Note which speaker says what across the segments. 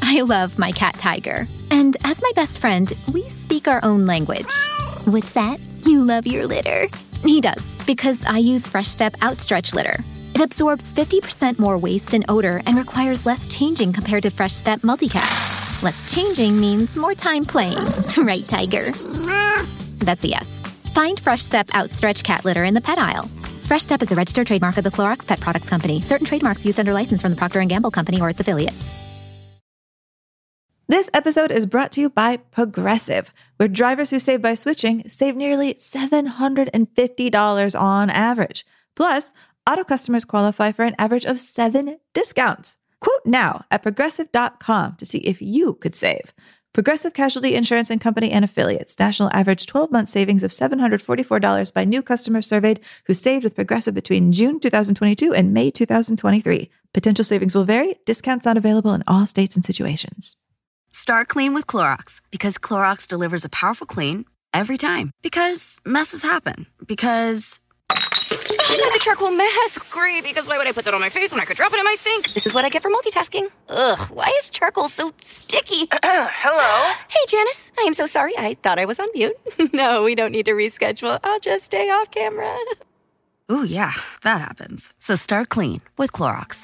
Speaker 1: I love my cat Tiger. And as my best friend, we speak our own language. What's that? You love your litter? He does, because I use Fresh Step Outstretch Litter. It absorbs 50% more waste and odor and requires less changing compared to Fresh Step Multicat. Less changing means more time playing. Right, Tiger? That's a yes. Find Fresh Step Outstretch Cat Litter in the pet aisle. Fresh Step is a registered trademark of the Clorox Pet Products Company. Certain trademarks used under license from the Procter & Gamble Company or its affiliates.
Speaker 2: This episode is brought to you by Progressive, where drivers who save by switching save nearly $750 on average. Plus, auto customers qualify for an average of 7 discounts. Quote now at Progressive.com to see if you could save. Progressive Casualty Insurance and Company and Affiliates. National average 12-month savings of $744 by new customers surveyed who saved with Progressive between June 2022 and May 2023. Potential savings will vary. Discounts not available in all states and situations.
Speaker 3: Start clean with Clorox, because Clorox delivers a powerful clean every time. Because messes happen. Because I got the charcoal mask. Great, because why would I put that on my face when I could drop it in my sink? This is what I get for multitasking. Ugh, why is charcoal so sticky?
Speaker 4: Hello?
Speaker 3: Hey, Janice. I am so sorry. I thought I was on mute. No, we don't need to reschedule. I'll just stay off camera. Ooh, yeah, that happens. So start clean with Clorox.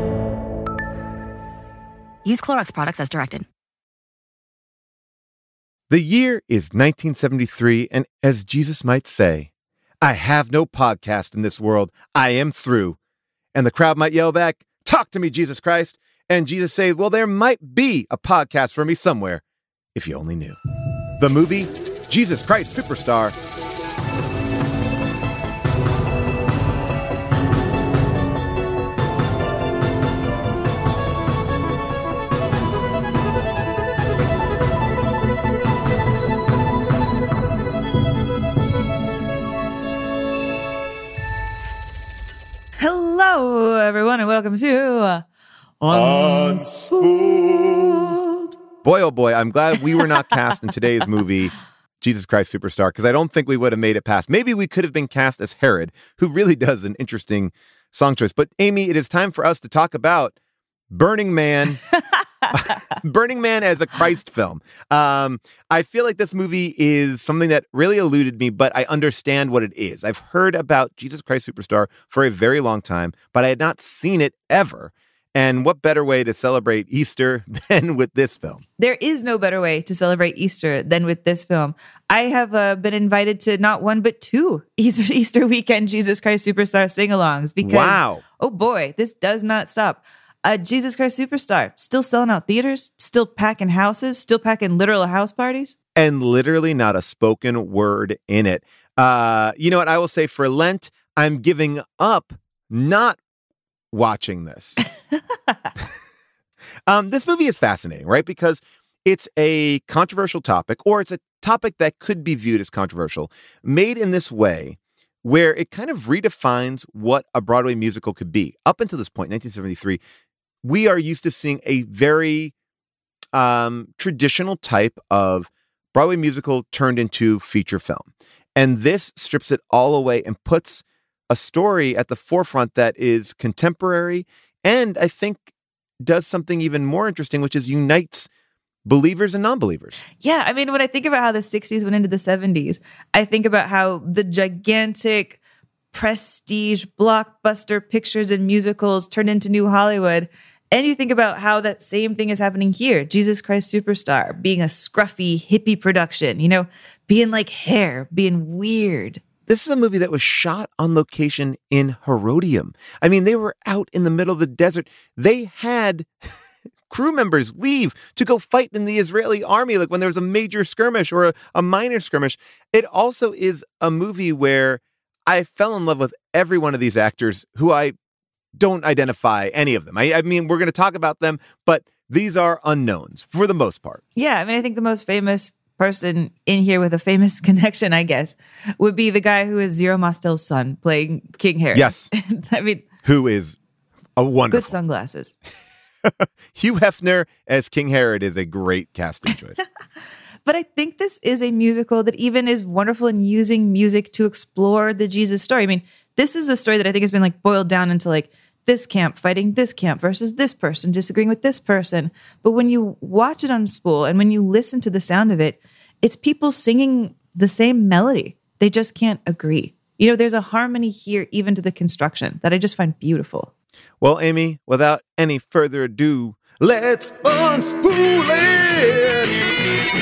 Speaker 3: Use Clorox products as directed.
Speaker 5: The year is 1973, and as Jesus might say, I have no podcast in this world. I am through. And the crowd might yell back, talk to me, Jesus Christ. And Jesus say, well, there might be a podcast for me somewhere, if you only knew. The movie, Jesus Christ Superstar.
Speaker 2: Hello, everyone, and welcome to Unspooled.
Speaker 5: Boy, oh boy, I'm glad we were not cast in today's movie, Jesus Christ Superstar, because I don't think we would have made it past. Maybe we could have been cast as Herod, who really does an interesting song choice. But Amy, it is time for us to talk about Burning Man. Burning Man as a Christ film. I feel like this movie is something that really eluded me, but I understand what it is. I've heard about Jesus Christ Superstar for a very long time, but I had not seen it ever. And what better way to celebrate Easter than with this film?
Speaker 2: There is no better way to celebrate Easter than with this film. I have been invited to not one, but 2 Easter weekend Jesus Christ Superstar sing-alongs because,
Speaker 5: wow.
Speaker 2: Oh boy, this does not stop. Jesus Christ Superstar, still selling out theaters, still packing houses, still packing literal house parties.
Speaker 5: And literally not a spoken word in it. You know what I will say for Lent, I'm giving up not watching this. This movie is fascinating, right? Because it's a controversial topic, or it's a topic that could be viewed as controversial, made in this way where it kind of redefines what a Broadway musical could be. Up until this point, 1973, we are used to seeing a very traditional type of Broadway musical turned into feature film. And this strips it all away and puts a story at the forefront that is contemporary and I think does something even more interesting, which is unites believers and non-believers.
Speaker 2: Yeah, I mean, when I think about how the 60s went into the 70s, I think about how the gigantic prestige blockbuster pictures and musicals turned into New Hollywood. And you think about how that same thing is happening here. Jesus Christ Superstar being a scruffy hippie production, you know, being like Hair, being weird.
Speaker 5: This is a movie that was shot on location in Herodium. I mean, they were out in the middle of the desert. They had crew members leave to go fight in the Israeli army, like when there was a major skirmish or a minor skirmish. It also is a movie where I fell in love with every one of these actors who I don't identify any of them. I mean, we're going to talk about them, but these are unknowns for the most part.
Speaker 2: Yeah, I mean, I think the most famous person in here with a famous connection, I guess, would be the guy who is Zero Mostel's son playing King Herod.
Speaker 5: Yes.
Speaker 2: I mean,
Speaker 5: who is a wonderful.
Speaker 2: Good sunglasses.
Speaker 5: Hugh Hefner as King Herod is a great casting choice.
Speaker 2: But I think this is a musical that even is wonderful in using music to explore the Jesus story. I mean, this is a story that I think has been like boiled down into like this camp fighting this camp versus this person disagreeing with this person. But when you watch it on spool and when you listen to the sound of it, it's people singing the same melody. They just can't agree. You know, there's a harmony here, even to the construction, that I just find beautiful.
Speaker 5: Well, Amy, without any further ado, let's unspool it!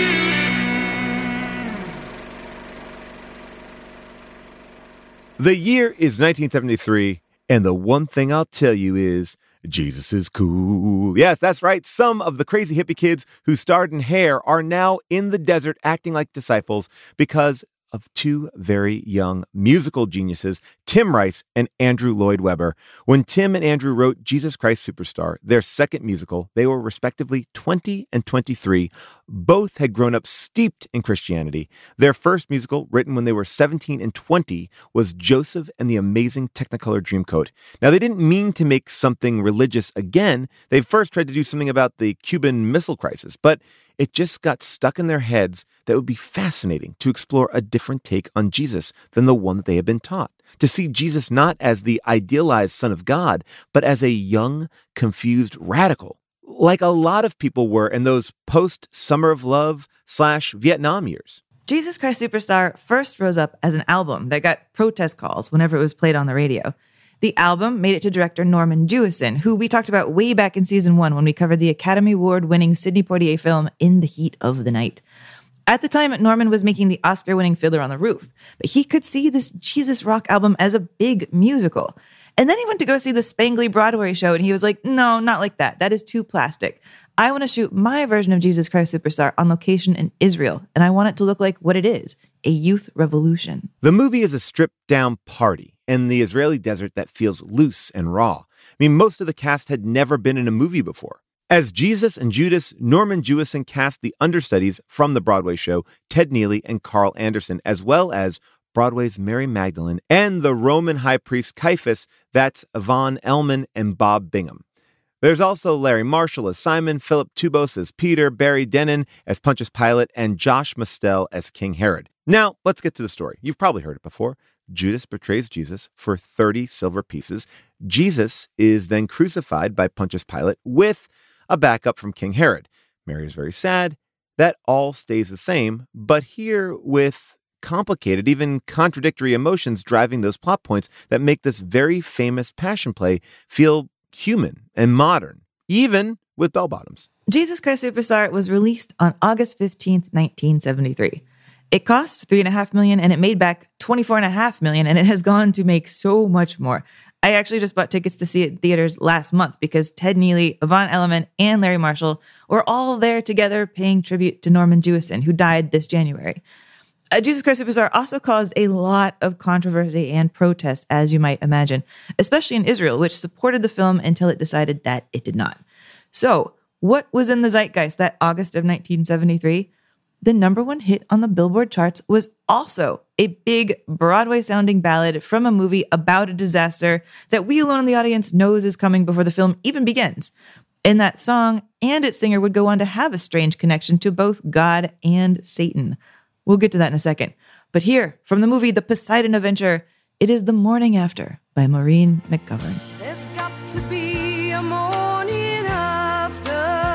Speaker 5: The year is 1973, and the one thing I'll tell you is Jesus is cool. Yes, that's right. Some of the crazy hippie kids who starred in Hair are now in the desert acting like disciples because of two very young musical geniuses, Tim Rice and Andrew Lloyd Webber. When Tim and Andrew wrote Jesus Christ Superstar, their second musical, they were respectively 20 and 23. Both had grown up steeped in Christianity. Their first musical, written when they were 17 and 20, was Joseph and the Amazing Technicolor Dreamcoat. Now, they didn't mean to make something religious again. They first tried to do something about the Cuban Missile Crisis, but it just got stuck in their heads that it would be fascinating to explore a different take on Jesus than the one that they had been taught. To see Jesus not as the idealized Son of God, but as a young, confused radical, like a lot of people were in those post-Summer of Love / Vietnam years.
Speaker 2: Jesus Christ Superstar first rose up as an album that got protest calls whenever it was played on the radio. The album made it to director Norman Jewison, who we talked about way back in season 1 when we covered the Academy Award-winning Sidney Poitier film In the Heat of the Night. At the time, Norman was making the Oscar-winning Fiddler on the Roof, but he could see this Jesus rock album as a big musical. And then he went to go see the Spangly Broadway show, and he was like, no, not like that. That is too plastic. I want to shoot my version of Jesus Christ Superstar on location in Israel, and I want it to look like what it is, a youth revolution.
Speaker 5: The movie is a stripped-down party in the Israeli desert that feels loose and raw. I mean, most of the cast had never been in a movie before. As Jesus and Judas, Norman Jewison cast the understudies from the Broadway show, Ted Neely and Carl Anderson, as well as Broadway's Mary Magdalene and the Roman high priest Caiaphas, that's Yvonne Elliman and Bob Bingham. There's also Larry Marshall as Simon, Philip Tubos as Peter, Barry Dennen as Pontius Pilate, and Josh Mostel as King Herod. Now, let's get to the story. You've probably heard it before. Judas betrays Jesus for 30 silver pieces. Jesus is then crucified by Pontius Pilate with a backup from King Herod. Mary is very sad. That all stays the same, but here with complicated, even contradictory emotions driving those plot points that make this very famous passion play feel human and modern, even with bell bottoms.
Speaker 2: Jesus Christ Superstar was released on August 15th, 1973. It cost $3.5 million and it made back $24.5 million, and it has gone to make so much more. I actually just bought tickets to see it in theaters last month because Ted Neely, Yvonne Elliman, and Larry Marshall were all there together paying tribute to Norman Jewison, who died this January. Jesus Christ Superstar also caused a lot of controversy and protest, as you might imagine, especially in Israel, which supported the film until it decided that it did not. So, what was in the zeitgeist that August of 1973? The number one hit on the Billboard charts was also a big Broadway-sounding ballad from a movie about a disaster that we alone in the audience knows is coming before the film even begins. And that song and its singer would go on to have a strange connection to both God and Satan. We'll get to that in a second. But here, from the movie The Poseidon Adventure, it is The Morning After by Maureen McGovern.
Speaker 4: There's got to be a morning after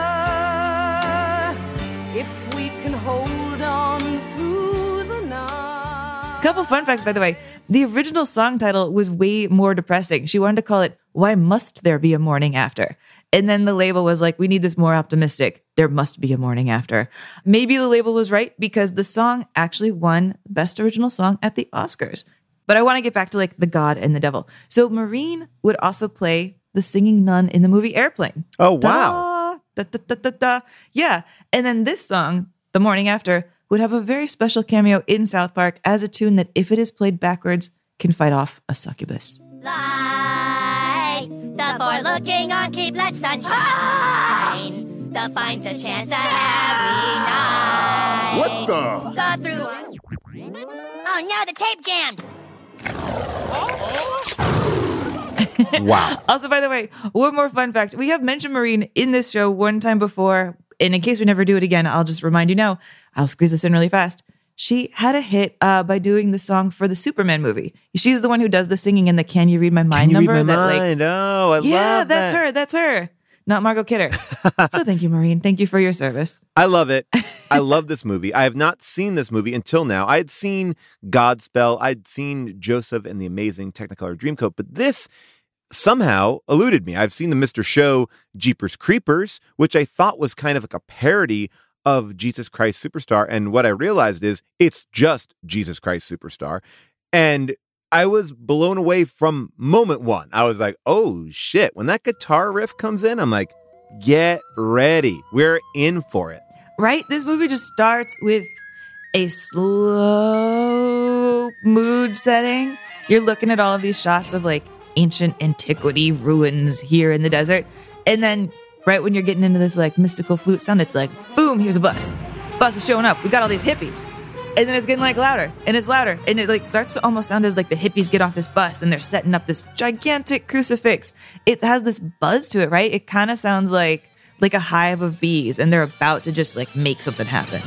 Speaker 4: if we can hold on through the night.
Speaker 2: Couple fun facts, by the way. The original song title was way more depressing. She wanted to call it Why Must There Be a Morning After? And then the label was like, we need this more optimistic. There must be a morning after. Maybe the label was right because the song actually won Best Original Song at the Oscars. But I want to get back to like the God and the devil. So Maureen would also play the singing nun in the movie Airplane.
Speaker 5: Oh, wow.
Speaker 2: Da, da, da, da, da. Yeah. And then this song, The Morning After, would have a very special cameo in South Park as a tune that, if it is played backwards, can fight off a succubus.
Speaker 6: Like the forelooking on Cape, let sunshine. The finds a chance at every night.
Speaker 7: What the?
Speaker 6: Go through. Oh no, the tape jammed.
Speaker 5: Wow.
Speaker 2: Also, by the way, one more fun fact. We have mentioned Maureen in this show one time before, and in case we never do it again, I'll just remind you now. I'll squeeze this in really fast. she had a hit by doing the song for the Superman movie. She's the one who does the singing in the Can You Read My Mind
Speaker 5: Can you
Speaker 2: number.
Speaker 5: read my mind? Oh, I love that.
Speaker 2: Yeah, that's her. Not Margot Kidder. So thank you, Maureen. Thank you for your service.
Speaker 5: I love it. I love this movie. I have not seen this movie until now. I had seen Godspell. I'd seen Joseph and the Amazing Technicolor Dreamcoat, but this somehow eluded me. I've seen the Mr. Show Jeepers Creepers, which I thought was kind of like a parody of Jesus Christ Superstar. And what I realized is it's just Jesus Christ Superstar. And I was blown away from moment one. I was like, oh shit. When that guitar riff comes in, I'm like, get ready. We're in for it.
Speaker 2: Right? This movie just starts with a slow mood setting. You're looking at all of these shots of like ancient antiquity ruins here in the desert. And then right when you're getting into this like mystical flute sound, it's like, boom, here's a bus. Bus is showing up. We got all these hippies. And then it's getting like louder and it's louder. And it like starts to almost sound as like the hippies get off this bus and they're setting up this gigantic crucifix. It has this buzz to it, right? It kind of sounds like a hive of bees and they're about to just like make something happen.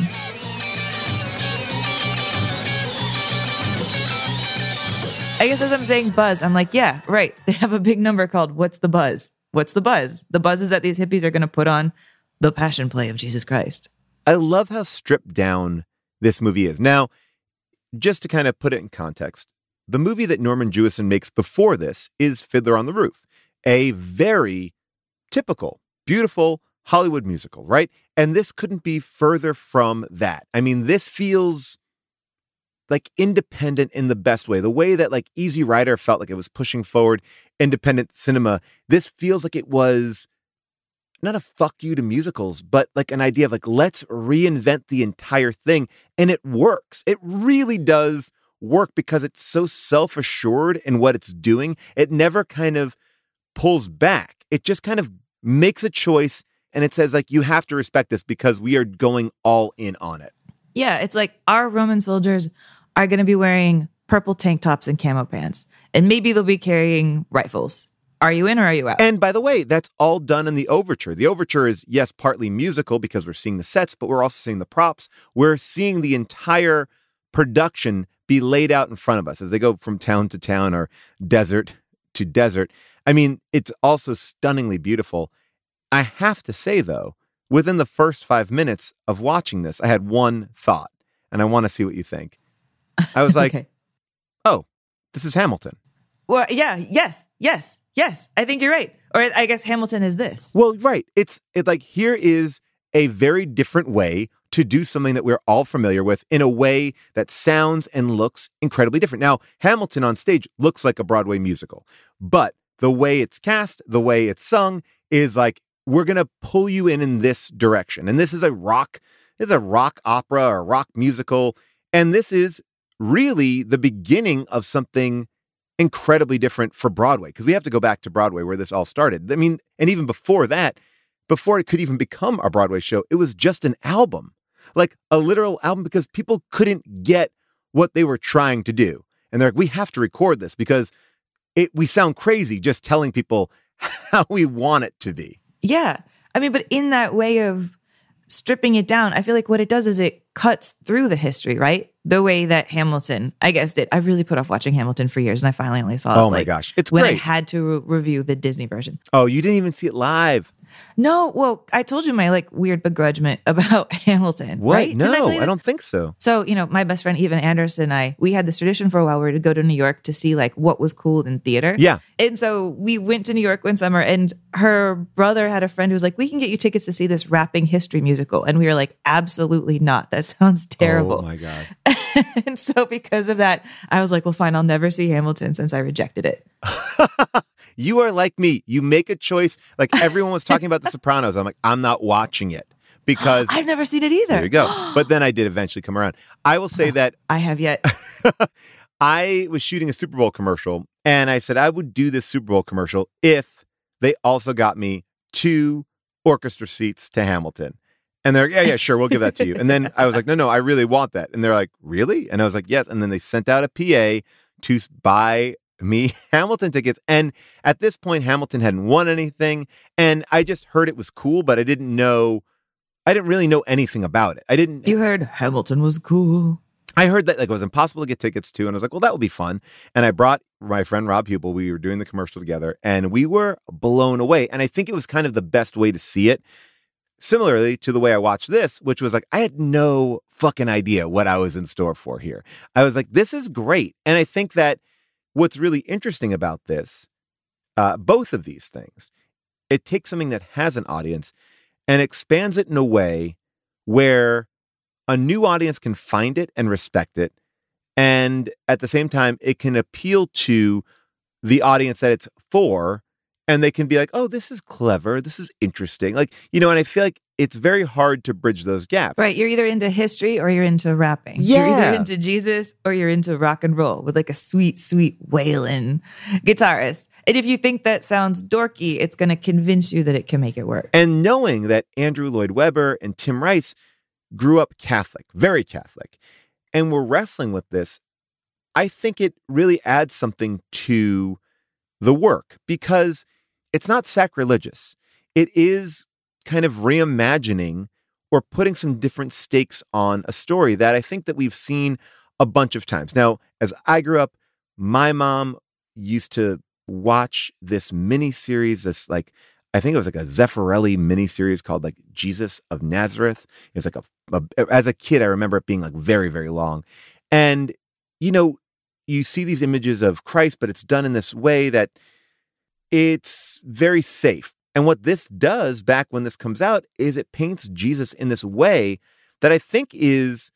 Speaker 2: I guess as I'm saying buzz, I'm like, yeah, right. They have a big number called What's the Buzz? What's the buzz? The buzz is that these hippies are going to put on the Passion Play of Jesus Christ.
Speaker 5: I love how stripped down this movie is. Now, just to kind of put it in context, the movie that Norman Jewison makes before this is Fiddler on the Roof, a very typical, beautiful Hollywood musical, right? And this couldn't be further from that. I mean, this feels like independent in the best way. The way that like Easy Rider felt like it was pushing forward independent cinema, this feels like it was not a fuck you to musicals, but like an idea of like, let's reinvent the entire thing. And it works. It really does work because it's so self-assured in what it's doing. It never kind of pulls back. It just kind of makes a choice and it says like, you have to respect this because we are going all in on it.
Speaker 2: Yeah, it's like our Roman soldiers are going to be wearing purple tank tops and camo pants. And maybe they'll be carrying rifles. Are you in or are you out?
Speaker 5: And by the way, that's all done in the overture. The overture is, yes, partly musical because we're seeing the sets, but we're also seeing the props. We're seeing the entire production be laid out in front of us as they go from town to town or desert to desert. I mean, it's also stunningly beautiful. I have to say, though, within the first 5 minutes of watching this, I had one thought, and I want to see what you think. I was like,
Speaker 2: Okay.
Speaker 5: Oh, this is Hamilton.
Speaker 2: Well, yeah, yes. I think you're right. Or I guess Hamilton is this.
Speaker 5: Well, right. It's like, here is a very different way to do something that we're all familiar with in a way that sounds and looks incredibly different. Now, Hamilton on stage looks like a Broadway musical, but the way it's cast, the way it's sung is like, we're going to pull you in this direction. And this is a rock opera or rock musical. And this is really the beginning of something incredibly different for Broadway, because we have to go back to Broadway where this all started. I mean, and even before that, before it could even become a Broadway show, it was just an album, like a literal album, because people couldn't get what they were trying to do. And they're like, we have to record this because we sound crazy just telling people how we want it to be.
Speaker 2: Yeah. I mean, but in that way of stripping it down, I feel like what it does is it cuts through the history, right? The way that Hamilton, I guess, did. I really put off watching Hamilton for years, and I finally only saw it.
Speaker 5: Oh my gosh. It's
Speaker 2: when
Speaker 5: great.
Speaker 2: I had to review the Disney version.
Speaker 5: Oh, you didn't even see it live.
Speaker 2: No, well, I told you my like weird begrudgment about Hamilton.
Speaker 5: What?
Speaker 2: Right? Didn't
Speaker 5: No,
Speaker 2: tell you
Speaker 5: I
Speaker 2: this?
Speaker 5: don't think so.
Speaker 2: So, my best friend, Evan Anderson, and I, we had this tradition for a while where we'd go to New York to see like what was cool in theater.
Speaker 5: Yeah.
Speaker 2: And so we went to New York one summer and her brother had a friend who was like, we can get you tickets to see this rapping history musical. And we were like, absolutely not. That sounds terrible.
Speaker 5: Oh my God.
Speaker 2: And so because of that, I was like, well, fine, I'll never see Hamilton since I rejected it.
Speaker 5: You are like me. You make a choice. Like everyone was talking about The Sopranos. I'm like, I'm not watching it because
Speaker 2: I've never seen it either.
Speaker 5: there you go. But then I did eventually come around. I will say that
Speaker 2: I have yet.
Speaker 5: I was shooting a Super Bowl commercial and I said I would do this Super Bowl commercial if they also got me 2 orchestra seats to Hamilton. And they're like, yeah, sure, we'll give that to you. And then I was like, no, I really want that. And they're like, really? And I was like, yes. And then they sent out a PA to buy me Hamilton tickets. And at this point, Hamilton hadn't won anything. And I just heard it was cool, but I didn't really know anything about it.
Speaker 2: You heard Hamilton was cool.
Speaker 5: I heard that like it was impossible to get tickets to, and I was like, well, that would be fun. And I brought my friend Rob Hubel. We were doing the commercial together, and we were blown away. And I think it was kind of the best way to see it. Similarly to the way I watched this, which was like, I had no fucking idea what I was in store for here. I was like, this is great. And I think that what's really interesting about this, both of these things, it takes something that has an audience and expands it in a way where a new audience can find it and respect it. And at the same time, it can appeal to the audience that it's for. And they can be like, oh, this is clever. This is interesting. Like, and I feel like it's very hard to bridge those gaps.
Speaker 2: Right. You're either into history or you're into rapping.
Speaker 5: Yeah.
Speaker 2: You're either into Jesus or you're into rock and roll with like a sweet, sweet wailing guitarist. And if you think that sounds dorky, it's going to convince you that it can make it work.
Speaker 5: And knowing that Andrew Lloyd Webber and Tim Rice grew up Catholic, very Catholic, and were wrestling with this, I think it really adds something to the work because it's not sacrilegious. It is kind of reimagining or putting some different stakes on a story that I think that we've seen a bunch of times. Now, as I grew up, my mom used to watch this miniseries, this like, I think it was like a Zeffirelli miniseries called like Jesus of Nazareth. It was like as a kid, I remember it being like very, very long. And, you see these images of Christ, but it's done in this way that it's very safe. And what this does back when this comes out is it paints Jesus in this way that I think is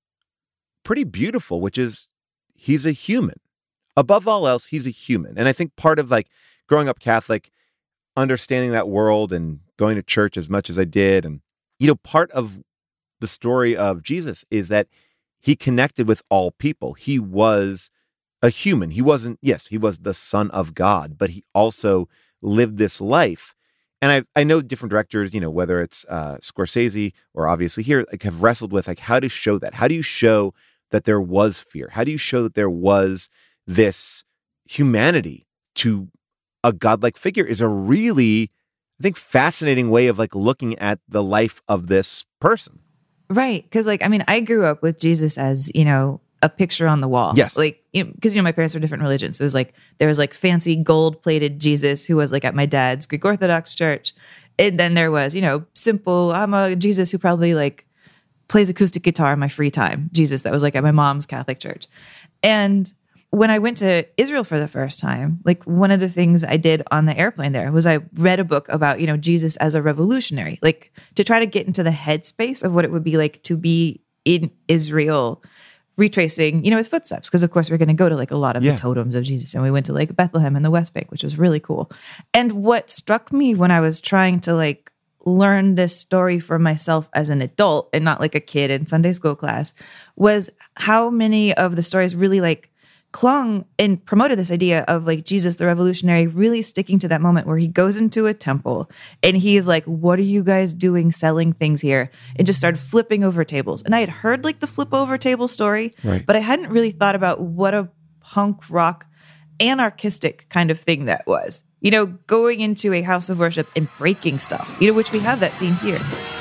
Speaker 5: pretty beautiful, which is he's a human. Above all else, he's a human. And I think part of like growing up Catholic, understanding that world and going to church as much as I did. And, part of the story of Jesus is that he connected with all people. He was a human. He was the Son of God, but he also lived this life. And I know different directors, whether it's Scorsese or obviously here, like have wrestled with like how to show that. How do you show that there was fear? How do you show that there was this humanity to a godlike figure? Is a really, I think, fascinating way of like looking at the life of this person.
Speaker 2: Right. Because I grew up with Jesus as, a picture on the wall.
Speaker 5: Yes.
Speaker 2: Like, because, my parents were different religions. So it was like, there was like fancy gold plated Jesus who was like at my dad's Greek Orthodox church. And then there was, simple, I'm a Jesus who probably like plays acoustic guitar in my free time. Jesus that was like at my mom's Catholic church. And when I went to Israel for the first time, like one of the things I did on the airplane there was I read a book about, Jesus as a revolutionary, like to try to get into the headspace of what it would be like to be in Israel, retracing, his footsteps. Because of course we're going to go to like a lot of the totems of Jesus. And we went to like Bethlehem and the West Bank, which was really cool. And what struck me when I was trying to like learn this story for myself as an adult and not like a kid in Sunday school class was how many of the stories really like clung and promoted this idea of like Jesus, the revolutionary, really sticking to that moment where he goes into a temple and he's like, what are you guys doing selling things here? And just started flipping over tables. And I had heard like the flip over table story,
Speaker 5: right,
Speaker 2: but I hadn't really thought about what a punk rock anarchistic kind of thing that was, going into a house of worship and breaking stuff, which we have that scene here.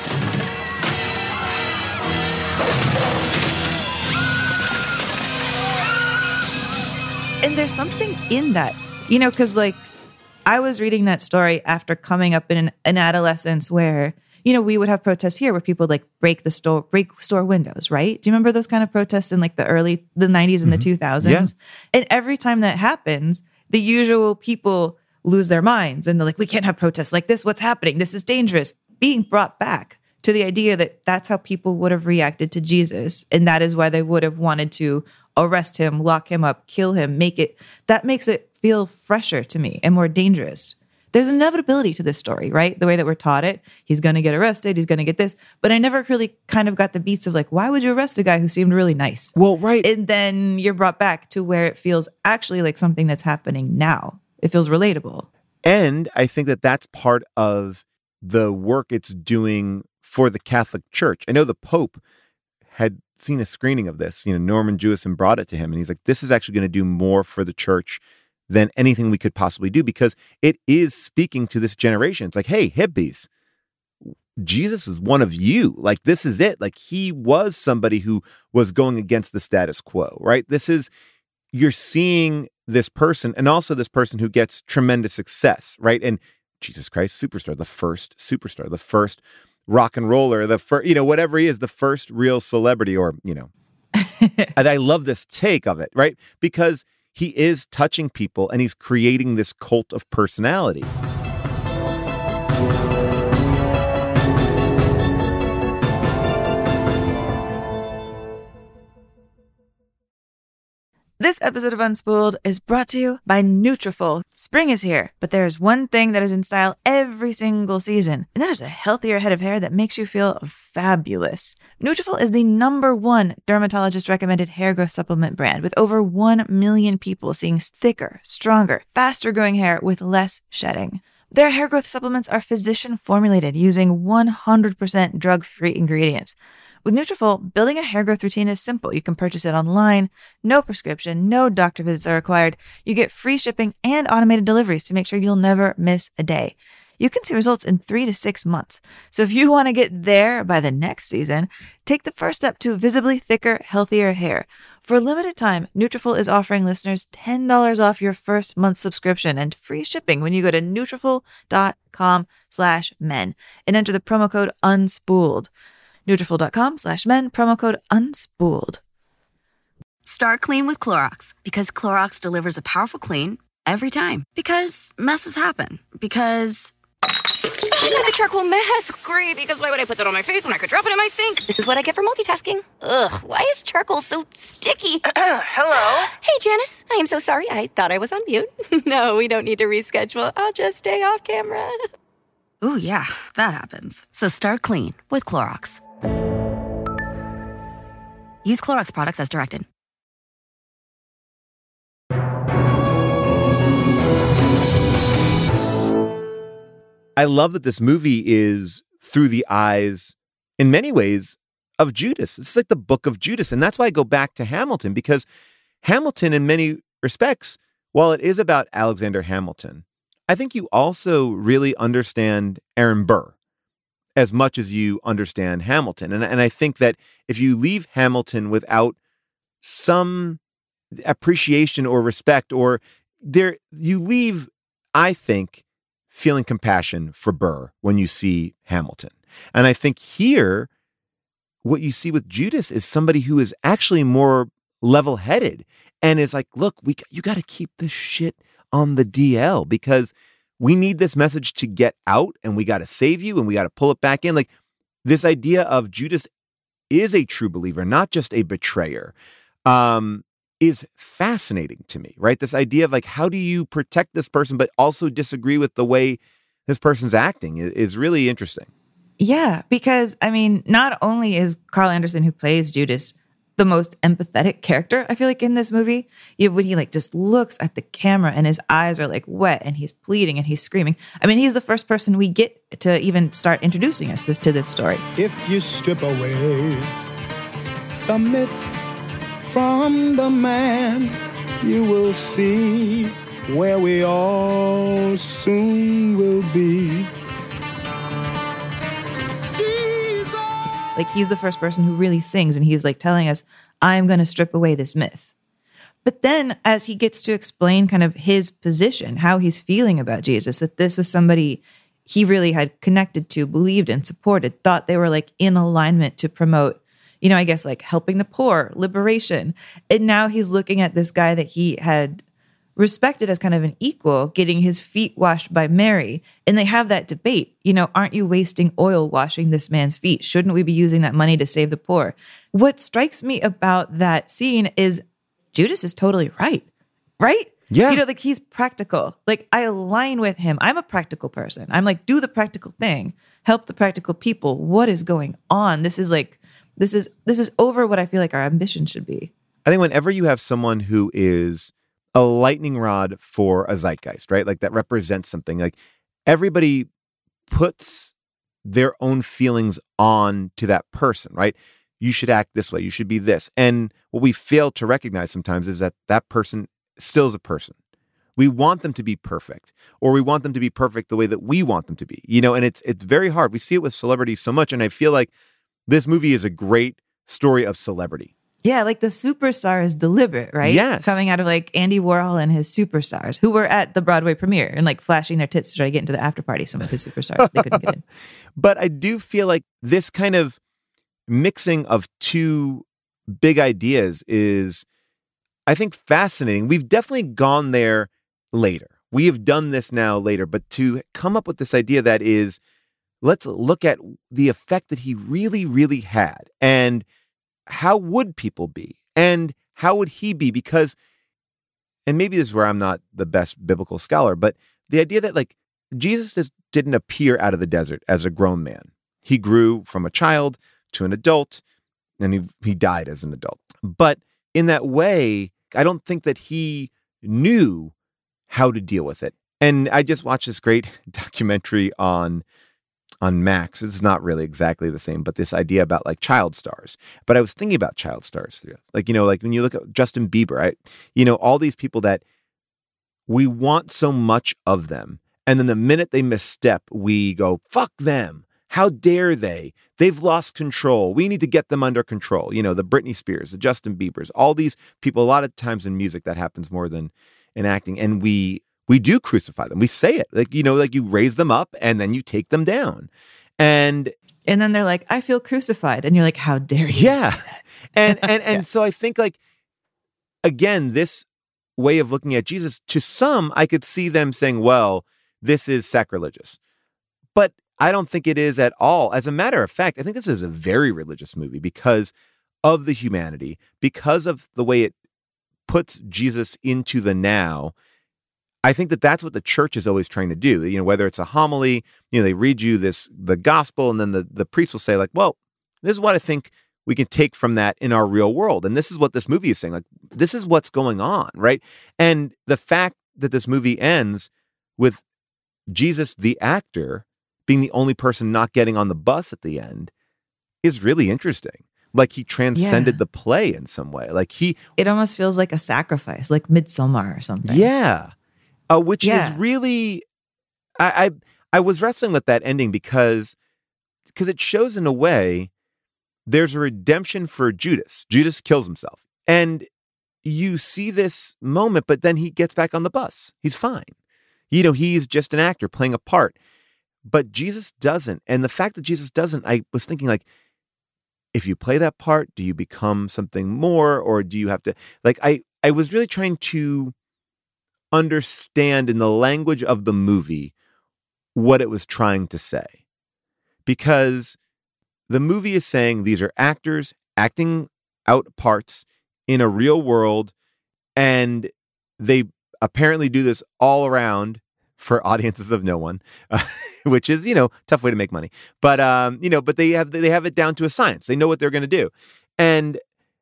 Speaker 2: And there's something in that, because like I was reading that story after coming up in an adolescence where, we would have protests here where people like break store windows, right? Do you remember those kind of protests in like the 90s and the 2000s?
Speaker 5: Yeah.
Speaker 2: And every time that happens, the usual people lose their minds and they're like, we can't have protests like this. What's happening? This is dangerous. Being brought back to the idea that that's how people would have reacted to Jesus. And that is why they would have wanted to arrest him, lock him up, kill him, that makes it feel fresher to me and more dangerous. There's an inevitability to this story, right? The way that we're taught it, he's going to get arrested, he's going to get this. But I never really kind of got the beats of like, why would you arrest a guy who seemed really nice?
Speaker 5: Well, right.
Speaker 2: And then you're brought back to where it feels actually like something that's happening now. It feels relatable.
Speaker 5: And I think that that's part of the work it's doing for the Catholic Church. I know the Pope had seen a screening of this, Norman Jewison brought it to him and he's like, this is actually going to do more for the church than anything we could possibly do because it is speaking to this generation. It's like, hey, hippies, Jesus is one of you. Like, this is it. Like, he was somebody who was going against the status quo, right? You're seeing this person, and also this person who gets tremendous success, right? And Jesus Christ Superstar, the first superstar, the first rock and roller, the first, whatever he is, the first real celebrity, or, And I love this take of it, right? Because he is touching people and he's creating this cult of personality.
Speaker 2: This episode of Unspooled is brought to you by Nutrafol. Spring is here, but there's one thing that is in style every single season, and that is a healthier head of hair that makes you feel fabulous. Nutrafol is the #1 dermatologist-recommended hair growth supplement brand, with over 1 million people seeing thicker, stronger, faster-growing hair with less shedding. Their hair growth supplements are physician-formulated using 100% drug-free ingredients. With Nutrafol, building a hair growth routine is simple. You can purchase it online, no prescription, no doctor visits are required. You get free shipping and automated deliveries to make sure you'll never miss a day. You can see results in 3 to 6 months. So if you want to get there by the next season, take the first step to visibly thicker, healthier hair. For a limited time, Nutrafol is offering listeners $10 off your first month subscription and free shipping when you go to Nutrafol.com/men and enter the promo code UNSPOOLED. Nutrafol.com/men, promo code UNSPOOLED.
Speaker 3: Start clean with Clorox, because Clorox delivers a powerful clean every time. Because messes happen. Because I got the charcoal mask. Great, because why would I put that on my face when I could drop it in my sink? This is what I get for multitasking. Ugh, why is charcoal so sticky?
Speaker 7: Hello?
Speaker 3: Hey, Janice. I am so sorry. I thought I was on mute. No, we don't need to reschedule. I'll just stay off camera. Ooh, yeah, that happens. So start clean with Clorox. Use Clorox products as directed.
Speaker 5: I love that this movie is through the eyes, in many ways, of Judas. It's like the book of Judas. And that's why I go back to Hamilton, because Hamilton, in many respects, while it is about Alexander Hamilton, I think you also really understand Aaron Burr as much as you understand Hamilton. And I think that if you leave Hamilton without some appreciation or respect, or you leave, I think, feeling compassion for Burr when you see Hamilton. And I think here, what you see with Judas is somebody who is actually more level-headed and is like, look, you got to keep this shit on the DL, because we need this message to get out, and we got to save you, and we got to pull it back in. Like, this idea of Judas is a true believer, not just a betrayer, is fascinating to me, right? This idea of like, how do you protect this person, but also disagree with the way this person's acting is really interesting.
Speaker 2: Yeah, because, I mean, not only is Carl Anderson, who plays Judas, the most empathetic character, I feel like, in this movie. When he like just looks at the camera and his eyes are like wet and he's pleading and he's screaming. I mean, he's the first person we get to even start introducing us to this story.
Speaker 8: If you strip away the myth from the man, you will see where we all soon will be.
Speaker 2: Like, he's the first person who really sings, and he's like telling us, I'm going to strip away this myth. But then as he gets to explain kind of his position, how he's feeling about Jesus, that this was somebody he really had connected to, believed in, supported, thought they were like in alignment to promote, I guess like helping the poor, liberation. And now he's looking at this guy that he had respected as kind of an equal, getting his feet washed by Mary. And they have that debate, aren't you wasting oil washing this man's feet? Shouldn't we be using that money to save the poor? What strikes me about that scene is Judas is totally right?
Speaker 5: Yeah.
Speaker 2: Like, he's practical. Like, I align with him. I'm a practical person. I'm like, do the practical thing, help the practical people. What is going on? This is over what I feel like our ambition should be.
Speaker 5: I think whenever you have someone who is a lightning rod for a zeitgeist, right? Like, that represents something. Like, everybody puts their own feelings on to that person, right? You should act this way. You should be this. And what we fail to recognize sometimes is that that person still is a person We want them to be perfect, or we want them to be perfect the way that we want them to be, and it's very hard. We see it with celebrities so much. And I feel like this movie is a great story of celebrity.
Speaker 2: Yeah, like the superstar is deliberate, right?
Speaker 5: Yes.
Speaker 2: Coming out of like Andy Warhol and his superstars who were at the Broadway premiere and like flashing their tits to try to get into the after party. Some of his superstars, they couldn't get in.
Speaker 5: But I do feel like this kind of mixing of two big ideas is, I think, fascinating. We've definitely gone there later. We have done this now later, but to come up with this idea that is, let's look at the effect that he really, really had. And how would people be? And how would he be? Because, and maybe this is where I'm not the best biblical scholar, but the idea that like Jesus just didn't appear out of the desert as a grown man. He grew from a child to an adult, and he died as an adult. But in that way, I don't think that he knew how to deal with it. And I just watched this great documentary on Max. It's not really exactly the same, but this idea about like child stars. But I was thinking about child stars, like, like when you look at Justin Bieber, right? All these people that we want so much of them. And then the minute they misstep, we go, fuck them. How dare they? They've lost control. We need to get them under control. The Britney Spears, the Justin Biebers, all these people. A lot of times in music that happens more than in acting. And we do crucify them. We say it like you raise them up and then you take them down. And
Speaker 2: then they're like, I feel crucified. And you're like, how dare you?
Speaker 5: Yeah.
Speaker 2: Say that?
Speaker 5: And so I think like, again, this way of looking at Jesus, to some, I could see them saying, well, this is sacrilegious. But I don't think it is at all. As a matter of fact, I think this is a very religious movie because of the humanity, because of the way it puts Jesus into the now. I think that that's what the church is always trying to do. Whether it's a homily, they read you the gospel, and then the priest will say like, well, this is what I think we can take from that in our real world. And this is what this movie is saying. Like, this is what's going on, right? And the fact that this movie ends with Jesus, the actor, being the only person not getting on the bus at the end is really interesting. Like he transcended the play in some way. Like
Speaker 2: it almost feels like a sacrifice, like Midsommar or something.
Speaker 5: Yeah. Which is really, I was wrestling with that ending because it shows in a way there's a redemption for Judas. Judas kills himself. And you see this moment, but then he gets back on the bus. He's fine. He's just an actor playing a part. But Jesus doesn't. And the fact that Jesus doesn't, I was thinking like, if you play that part, do you become something more? Or do you have to, like, I was really trying to understand in the language of the movie what it was trying to say. Because the movie is saying these are actors acting out parts in a real world, and they apparently do this all around for audiences of no one, which is, tough way to make money. But, but they have it down to a science. They know what they're going to do. And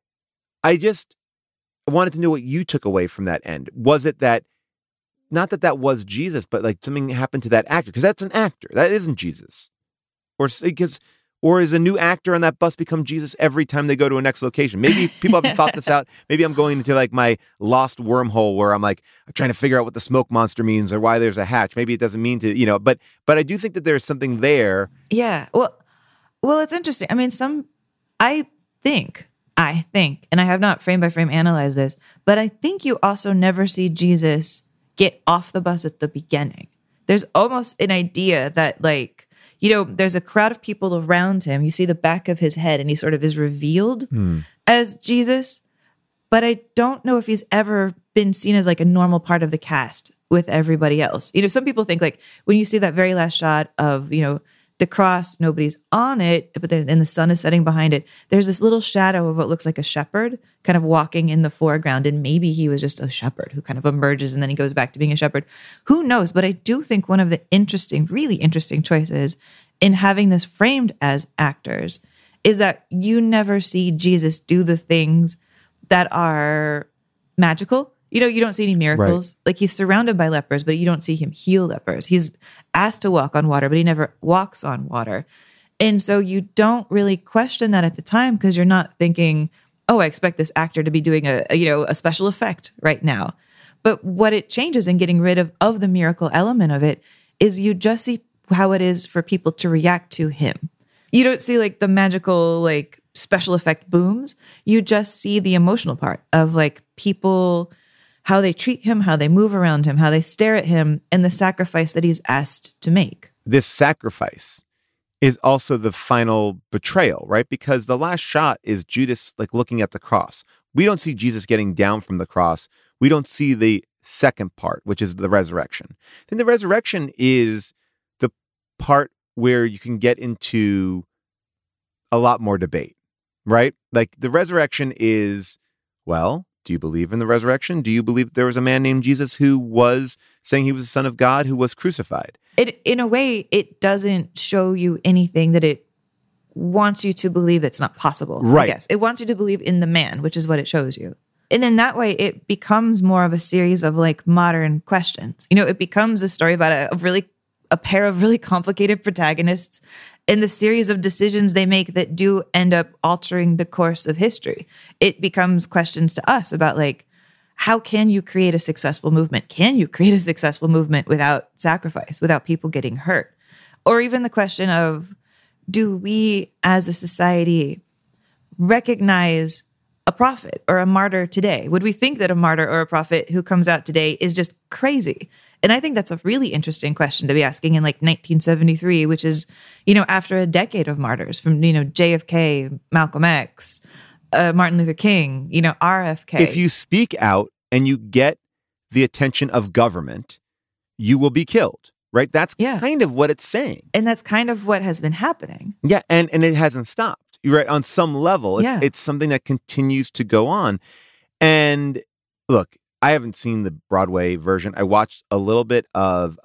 Speaker 5: I just wanted to know what you took away from that end. Was it that, not that was Jesus, but like something happened to that actor? Because that's an actor. That isn't Jesus. Or is a new actor on that bus become Jesus every time they go to a next location? Maybe people haven't thought this out. Maybe I'm going into like my lost wormhole where I'm trying to figure out what the smoke monster means or why there's a hatch. Maybe it doesn't mean to, but I do think that there's something there.
Speaker 2: Yeah. Well, it's interesting. I mean, I think, and I have not frame by frame analyzed this, but I think you also never see Jesus get off the bus at the beginning. There's almost an idea that like, there's a crowd of people around him. You see the back of his head and he sort of is revealed as Jesus. But I don't know if he's ever been seen as like a normal part of the cast with everybody else. Some people think like when you see that very last shot of, the cross, nobody's on it, but then the sun is setting behind it. There's this little shadow of what looks like a shepherd kind of walking in the foreground. And maybe he was just a shepherd who kind of emerges and then he goes back to being a shepherd. Who knows? But I do think one of the really interesting choices in having this framed as actors is that you never see Jesus do the things that are magical. You don't see any miracles. Right. Like he's surrounded by lepers, but you don't see him heal lepers. He's asked to walk on water, but he never walks on water. And so you don't really question that at the time because you're not thinking, oh, I expect this actor to be doing a special effect right now. But what it changes in getting rid of the miracle element of it is you just see how it is for people to react to him. You don't see like the magical, like special effect booms. You just see the emotional part of like people, how they treat him, how they move around him, how they stare at him, and the sacrifice that he's asked to make.
Speaker 5: This sacrifice is also the final betrayal, right? Because the last shot is Judas like looking at the cross. We don't see Jesus getting down from the cross. We don't see the second part, which is the resurrection. Then the resurrection is the part where you can get into a lot more debate, right? Like the resurrection is, well, do you believe in the resurrection? Do you believe there was a man named Jesus who was saying he was the Son of God who was crucified?
Speaker 2: In a way, it doesn't show you anything that it wants you to believe that's not possible.
Speaker 5: Right.
Speaker 2: I guess. It wants you to believe in the man, which is what it shows you. And in that way, it becomes more of a series of like modern questions. You know, it becomes a story about a pair of really complicated protagonists and the series of decisions they make that do end up altering the course of history. It becomes questions to us about like, how can you create a successful movement? Can you create a successful movement without sacrifice, without people getting hurt? Or even the question of, do we as a society recognize a prophet or a martyr today? Would we think that a martyr or a prophet who comes out today is just crazy? And I think that's a really interesting question to be asking in like 1973, which is, you know, after a decade of martyrs from, you know, JFK, Malcolm X, Martin Luther King, you know, RFK.
Speaker 5: If you speak out and you get the attention of government, you will be killed, right? That's kind of what it's saying.
Speaker 2: And that's kind of what has been happening.
Speaker 5: Yeah, and it hasn't stopped, right? On some level, it's something that continues to go on. And look, I haven't seen the Broadway version. I watched a little bit of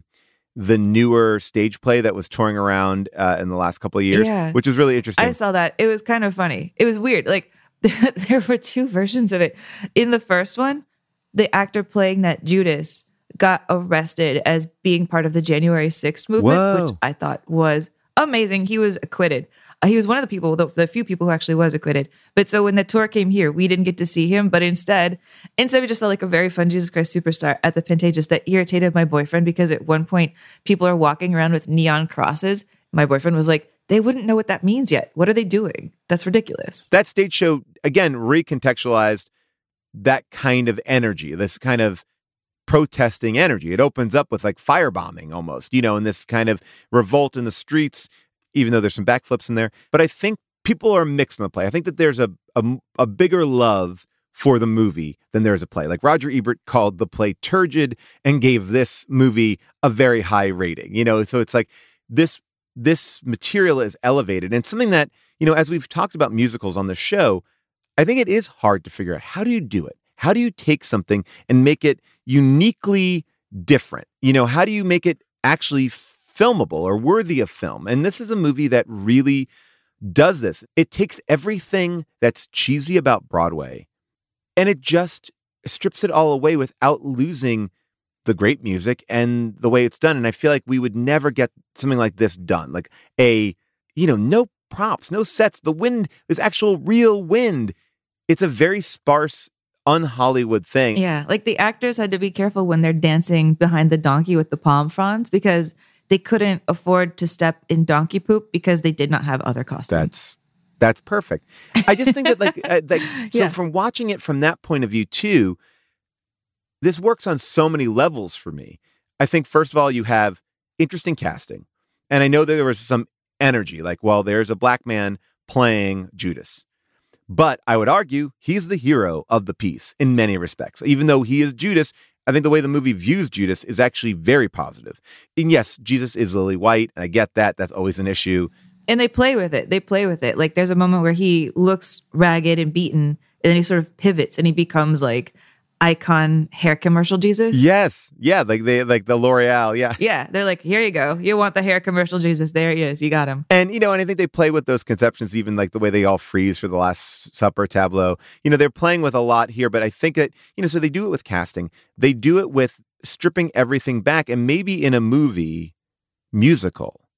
Speaker 5: the newer stage play that was touring around in the last couple of years, which was really interesting.
Speaker 2: I saw that. It was kind of funny. It was weird. Like there were two versions of it. In the first one, the actor playing that Judas got arrested as being part of the January 6th movement, which I thought was amazing. He was acquitted. He was one of the people, the few people who actually was acquitted. But so when the tour came here, we didn't get to see him. But instead we just saw like a very fun Jesus Christ Superstar at the Pantages that irritated my boyfriend because at one point people are walking around with neon crosses. My boyfriend was like, they wouldn't know what that means yet. What are they doing? That's ridiculous.
Speaker 5: That stage show, again, recontextualized that kind of energy, this kind of protesting energy. It opens up with like firebombing almost, you know, and this kind of revolt in the streets, even though there's some backflips in there. But I think people are mixed in the play. I think that there's a bigger love for the movie than there is a play. Like Roger Ebert called the play turgid and gave this movie a very high rating, you know? So it's like this material is elevated, and something that, you know, as we've talked about musicals on the show, I think it is hard to figure out, how do you do it? How do you take something and make it uniquely different? You know, how do you make it actually filmable or worthy of film? And this is a movie that really does this. It takes everything that's cheesy about Broadway and it just strips it all away without losing the great music and the way it's done. And I feel like we would never get something like this done. Like no props, no sets. The wind is actual real wind. It's a very sparse, un-Hollywood thing.
Speaker 2: Yeah, like the actors had to be careful when they're dancing behind the donkey with the palm fronds because they couldn't afford to step in donkey poop because they did not have other costumes.
Speaker 5: That's perfect. I just think that so from watching it from that point of view too, this works on so many levels for me. I think first of all, you have interesting casting. And I know that there was some energy, like, well, there's a black man playing Judas. But I would argue he's the hero of the piece in many respects. Even though he is Judas, I think the way the movie views Judas is actually very positive. And yes, Jesus is lily white, and I get that. That's always an issue.
Speaker 2: And they play with it. Like there's a moment where he looks ragged and beaten, and then he sort of pivots and he becomes like icon hair commercial Jesus.
Speaker 5: Yes. Yeah. Like the L'Oreal. Yeah.
Speaker 2: Yeah. They're like, here you go. You want the hair commercial Jesus. There he is. You got him.
Speaker 5: And, you know, and I think they play with those conceptions, even like the way they all freeze for the Last Supper tableau. You know, they're playing with a lot here, but I think that, you know, so they do it with casting. They do it with stripping everything back. And maybe in a movie musical,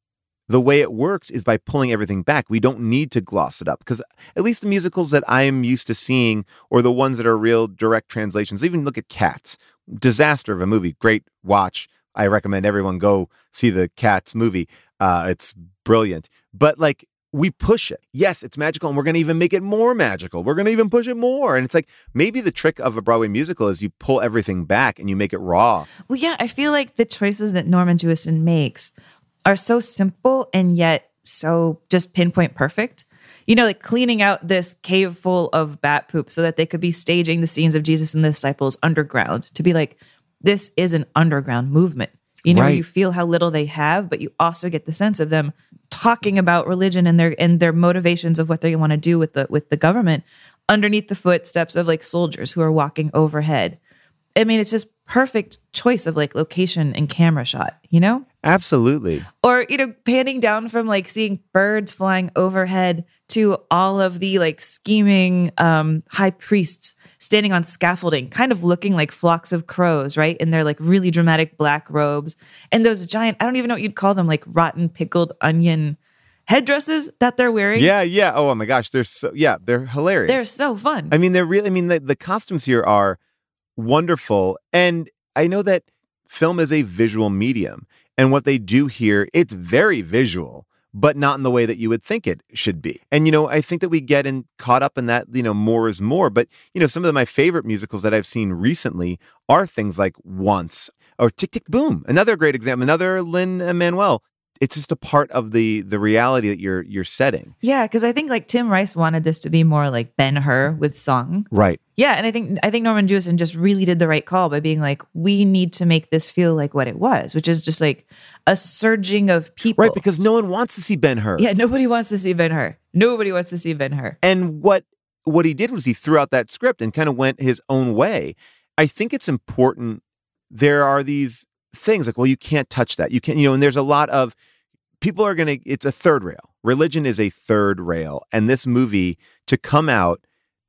Speaker 5: the way it works is by pulling everything back. We don't need to gloss it up, because at least the musicals that I'm used to seeing, or the ones that are real direct translations, even look at Cats. Disaster of a movie. Great watch. I recommend everyone go see the Cats movie. It's brilliant. But like, we push it. Yes, it's magical, and we're going to even make it more magical. We're going to even push it more. And it's like, maybe the trick of a Broadway musical is you pull everything back and you make it raw.
Speaker 2: Well, yeah, I feel like the choices that Norman Jewison makes are so simple and yet so just pinpoint perfect. You know, like cleaning out this cave full of bat poop so that they could be staging the scenes of Jesus and the disciples underground, to be like, this is an underground movement. You know,
Speaker 5: Right.
Speaker 2: you feel how little they have, but you also get the sense of them talking about religion and their motivations of what they want to do with the government underneath the footsteps of like soldiers who are walking overhead. I mean, it's just perfect choice of like location and camera shot, you know?
Speaker 5: Absolutely.
Speaker 2: Or, you know, panning down from like seeing birds flying overhead to all of the like scheming high priests standing on scaffolding, kind of looking like flocks of crows, right? In their like really dramatic black robes. And those giant, I don't even know what you'd call them, like rotten pickled onion headdresses that they're wearing.
Speaker 5: Yeah. Oh my gosh. They're hilarious.
Speaker 2: They're so fun.
Speaker 5: I mean, the costumes here are wonderful. And I know that film is a visual medium. And what they do here, it's very visual, but not in the way that you would think it should be. And, you know, I think that we get caught up in that, you know, more is more. But, you know, some of my favorite musicals that I've seen recently are things like Once or Tick, Tick, Boom. Another great example, another Lin-Manuel. It's just a part of the reality that you're setting.
Speaker 2: Yeah, because I think like Tim Rice wanted this to be more like Ben-Hur with song.
Speaker 5: Right.
Speaker 2: Yeah, and I think Norman Jewison just really did the right call by being like, we need to make this feel like what it was, which is just like a surging of people.
Speaker 5: Right, because no one wants to see Ben-Hur.
Speaker 2: Yeah, nobody wants to see Ben-Hur. Nobody wants to see Ben-Hur.
Speaker 5: And what he did was he threw out that script and kind of went his own way. I think it's important. There are these things like, well, you can't touch that. You can't, you know, and there's a lot of people are going to, it's a third rail. Religion is a third rail. And this movie to come out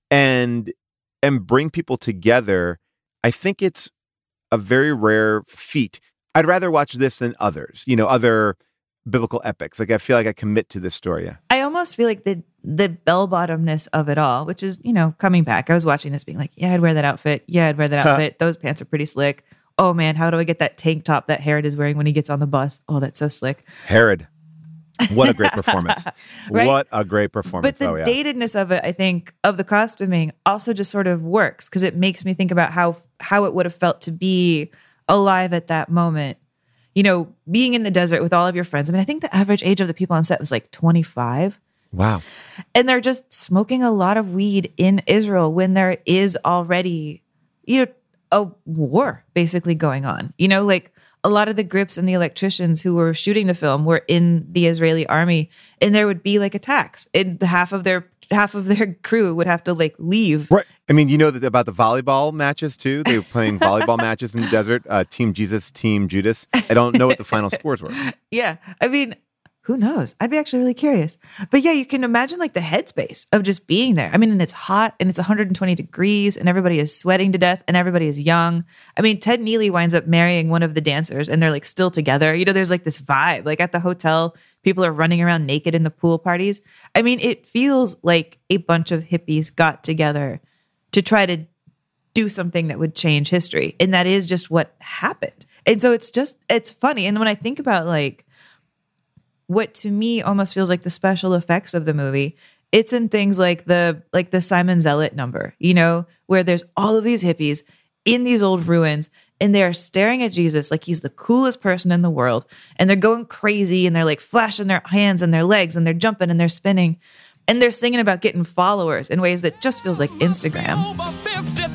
Speaker 5: and bring people together, I think it's a very rare feat. I'd rather watch this than others, you know, other biblical epics. Like, I feel like I commit to this story. Yeah.
Speaker 2: I almost feel like the bell-bottomness of it all, which is, you know, coming back. I was watching this being like, yeah, I'd wear that outfit. Yeah, I'd wear that outfit. Those pants are pretty slick. Oh man, how do I get that tank top that Herod is wearing when he gets on the bus? Oh, that's so slick.
Speaker 5: Herod. What a great performance.
Speaker 2: Right?
Speaker 5: What a great performance.
Speaker 2: But the datedness of it, I think, of the costuming also just sort of works because it makes me think about how it would have felt to be alive at that moment. You know, being in the desert with all of your friends. I mean, I think the average age of the people on set was like 25.
Speaker 5: Wow.
Speaker 2: And they're just smoking a lot of weed in Israel when there is already, you know, a war basically going on. You know, like a lot of the grips and the electricians who were shooting the film were in the Israeli army, and there would be like attacks. And half of their crew would have to like leave.
Speaker 5: Right. I mean, you know that about the volleyball matches too. They were playing volleyball matches in the desert. Team Jesus, Team Judas. I don't know what the final scores were.
Speaker 2: Yeah. I mean, who knows? I'd be actually really curious. But yeah, you can imagine like the headspace of just being there. I mean, and it's hot and it's 120 degrees and everybody is sweating to death and everybody is young. I mean, Ted Neely winds up marrying one of the dancers and they're like still together. You know, there's like this vibe. Like at the hotel, people are running around naked in the pool parties. I mean, it feels like a bunch of hippies got together to try to do something that would change history. And that is just what happened. And so it's funny. And when I think about like, what to me almost feels like the special effects of the movie, it's in things like the Simon Zealot number, you know, where there's all of these hippies in these old ruins and they're staring at Jesus like he's the coolest person in the world. And they're going crazy and they're like flashing their hands and their legs and they're jumping and they're spinning and they're singing about getting followers in ways that just feels like Instagram.
Speaker 7: Over 50,000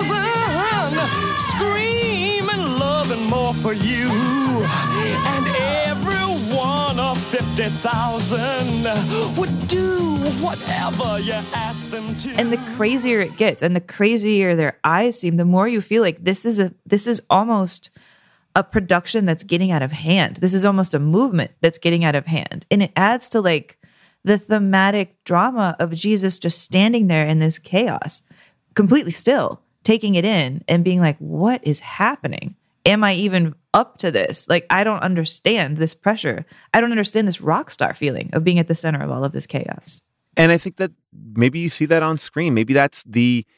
Speaker 7: screaming, loving more for you. And every one of 50,000 would do whatever you ask them to.
Speaker 2: And the crazier it gets and the crazier their eyes seem, the more you feel like this is almost a production that's getting out of hand. This is almost a movement that's getting out of hand. And it adds to like the thematic drama of Jesus just standing there in this chaos, completely still, taking it in and being like, what is happening? am I even up to this? Like, I don't understand this pressure. I don't understand this rock star feeling of being at the center of all of this chaos.
Speaker 5: And I think that maybe you see that on screen. Maybe that's the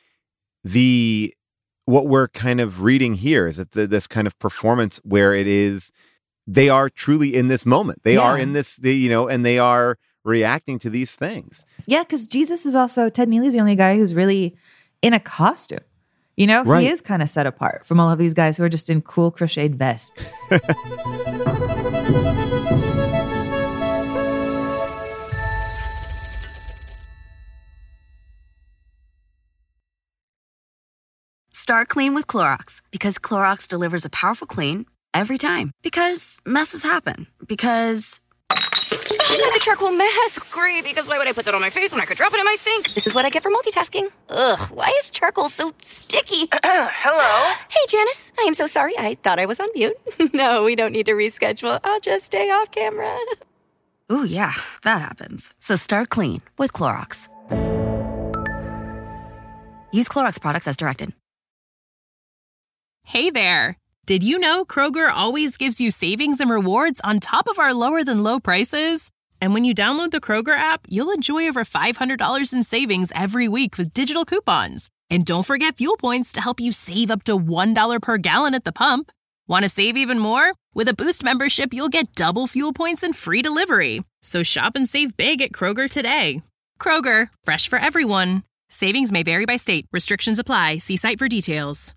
Speaker 5: what we're kind of reading here is it's this kind of performance where it is, they are truly in this moment. They are in this, and they are reacting to these things.
Speaker 2: Yeah, because Jesus is also, Ted Neely's the only guy who's really in a costume.
Speaker 5: Right.
Speaker 2: He is kind of set apart from all of these guys who are just in cool crocheted vests.
Speaker 3: Start clean with Clorox because Clorox delivers a powerful clean every time. Because messes happen. Because I got the charcoal mask. Great, because why would I put that on my face when I could drop it in my sink? This is what I get for multitasking. Ugh, why is charcoal so sticky?
Speaker 4: Hello?
Speaker 3: Hey, Janice. I am so sorry. I thought I was on mute. No, we don't need to reschedule. I'll just stay off camera. Ooh, yeah, that happens. So start clean with Clorox. Use Clorox products as directed.
Speaker 9: Hey there! Did you know Kroger always gives you savings and rewards on top of our lower-than-low prices? And when you download the Kroger app, you'll enjoy over $500 in savings every week with digital coupons. And don't forget fuel points to help you save up to $1 per gallon at the pump. Want to save even more? With a Boost membership, you'll get double fuel points and free delivery. So shop and save big at Kroger today. Kroger, fresh for everyone. Savings may vary by state. Restrictions apply. See site for details.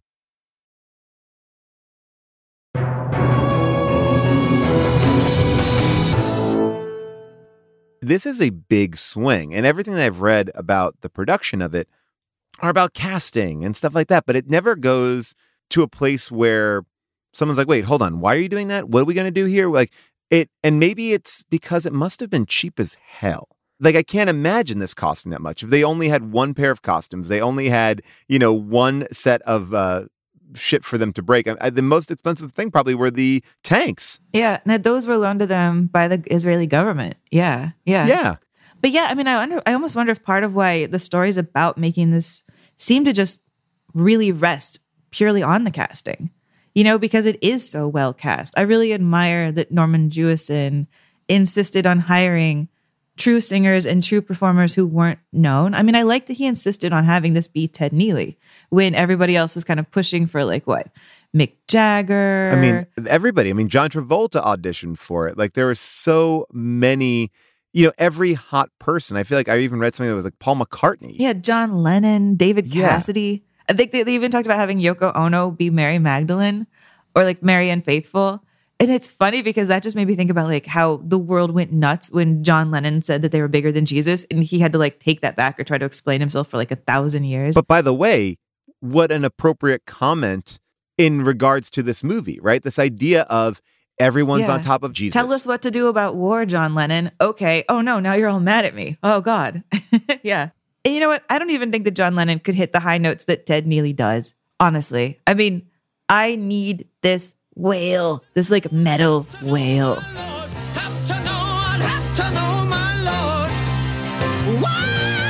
Speaker 5: This is a big swing, and everything that I've read about the production of it are about casting and stuff like that, but it never goes to a place where someone's like, wait, hold on, why are you doing that? What are we going to do here? Like it, and maybe it's because it must have been cheap as hell. Like, I can't imagine this costing that much. If they only had one pair of costumes, they only had, one set of shit for them to break. The most expensive thing probably were the tanks.
Speaker 2: Yeah, and those were loaned to them by the Israeli government. Yeah. But yeah, I mean, I almost wonder if part of why the stories about making this seem to just really rest purely on the casting, because it is so well cast. I really admire that Norman Jewison insisted on hiring true singers and true performers who weren't known. I mean, I like that he insisted on having this be Ted Neely when everybody else was kind of pushing for Mick Jagger.
Speaker 5: I mean, everybody. I mean, John Travolta auditioned for it. Like, there were so many, every hot person. I feel like I even read something that was like Paul McCartney.
Speaker 2: Yeah, John Lennon, David Cassidy. I think they even talked about having Yoko Ono be Mary Magdalene or like Marianne Faithfull. And it's funny because that just made me think about how the world went nuts when John Lennon said that they were bigger than Jesus, and he had to take that back or try to explain himself for 1,000 years.
Speaker 5: But by the way, what an appropriate comment in regards to this movie, right? This idea of everyone's on top of Jesus.
Speaker 2: Tell us what to do about war, John Lennon. Okay. Oh no, now you're all mad at me. Oh God. Yeah. And you know what? I don't even think that John Lennon could hit the high notes that Ted Neely does. Honestly. I mean, I need this wail, this metal wail.
Speaker 7: Have to know, my Lord. Why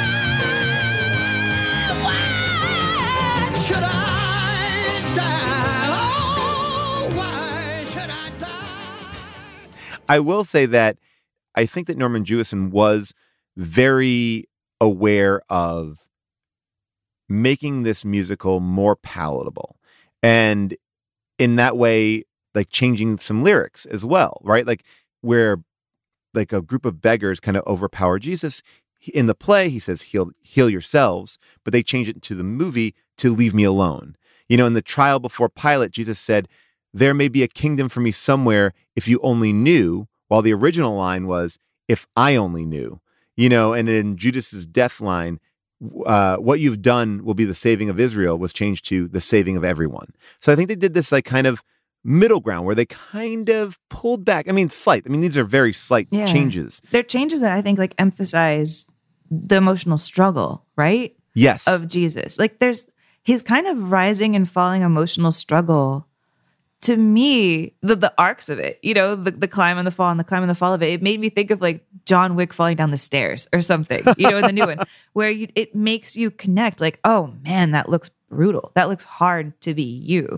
Speaker 7: should I die? Oh, why should I die?
Speaker 5: I will say that I think that Norman Jewison was very aware of making this musical more palatable. And in that way, changing some lyrics as well, right? Where a group of beggars kind of overpower Jesus. In the play, he says, heal yourselves, but they change it to the movie to leave me alone. In the trial before Pilate, Jesus said, there may be a kingdom for me somewhere if you only knew, while the original line was, if I only knew. And in Judas's death line, what you've done will be the saving of Israel was changed to the saving of everyone. So I think they did this kind of middle ground where they kind of pulled back. I mean, slight. I mean, these are very slight changes.
Speaker 2: They're changes that I think emphasize the emotional struggle, right?
Speaker 5: Yes.
Speaker 2: Of Jesus. There's his kind of rising and falling emotional struggle. To me, the arcs of it, the climb and the fall and the climb and the fall of it, it made me think of John Wick falling down the stairs or something, in the new one, where it makes you connect oh man, that looks brutal. That looks hard to be you.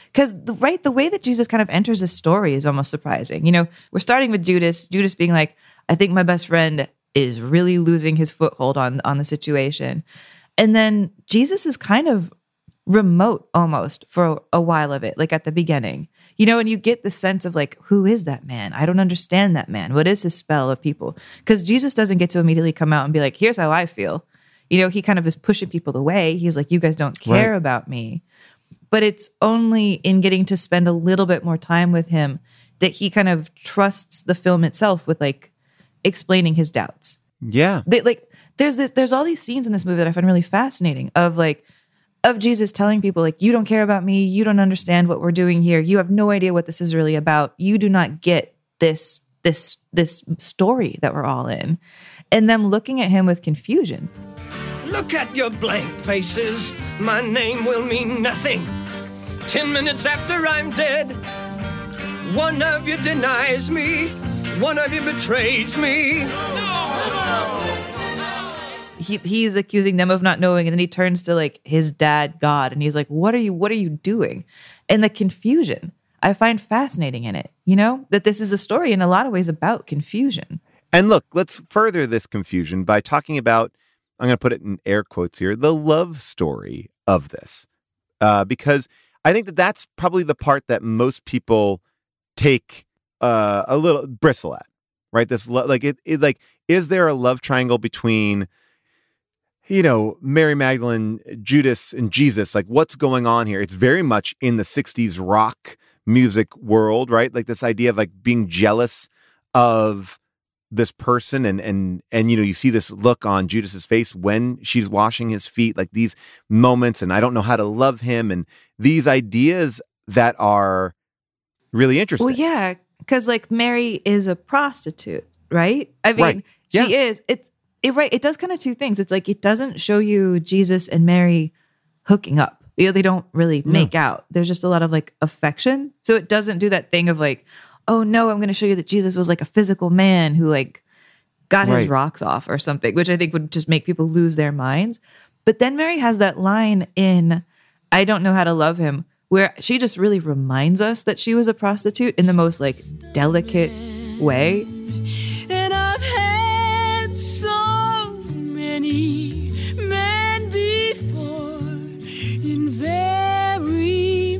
Speaker 2: Because the way that Jesus kind of enters this story is almost surprising. You know, we're starting with Judas being like, I think my best friend is really losing his foothold on the situation. And then Jesus is kind of remote almost for a while of it, like at the beginning. You know, and you get the sense of like, who is that man? I don't understand that man. What is his spell of people? Because Jesus doesn't get to immediately come out and be like, here's how I feel. You know, he kind of is pushing people away. He's like, you guys don't care about me. But it's only in getting to spend a little bit more time with him that he kind of trusts the film itself with like explaining his doubts.
Speaker 5: Yeah.
Speaker 2: There's all these scenes in this movie that I find really fascinating of Jesus telling people like, you don't care about me. You don't understand what we're doing here. You have no idea what this is really about. You do not get this story that we're all in. And them looking at him with confusion.
Speaker 7: Look at your blank faces. My name will mean nothing. 10 minutes after I'm dead, one of you denies me. One of you betrays me.
Speaker 2: He's accusing them of not knowing, and then he turns to like his dad, God, and he's like, what are you doing? And the confusion I find fascinating in it, you know, that this is a story in a lot of ways about confusion.
Speaker 5: And look, let's further this confusion by talking about, I'm going to put it in air quotes here, the love story of this. Because I think that that's probably the part that most people take a little bristle at, right? This is there a love triangle between, you know, Mary Magdalene, Judas, and Jesus? Like, what's going on here? It's very much in the 60s rock music world, right? Like this idea of like being jealous of this person and you know, you see this look on Judas's face when she's washing his feet, like these moments, and I don't know how to love him, and these ideas that are really interesting.
Speaker 2: Well, yeah, because like Mary is a prostitute, right? I mean, she is. It does kind of two things. It's like it doesn't show you Jesus and Mary hooking up. You know, they don't really make out. There's just a lot of like affection. So it doesn't do that thing of like, oh no, I'm going to show you that Jesus was like a physical man who like got his rocks off or something, which I think would just make people lose their minds. But then Mary has that line in I Don't Know How to Love Him, where she just really reminds us that she was a prostitute in the most like delicate way.
Speaker 4: And I've had so many men before in very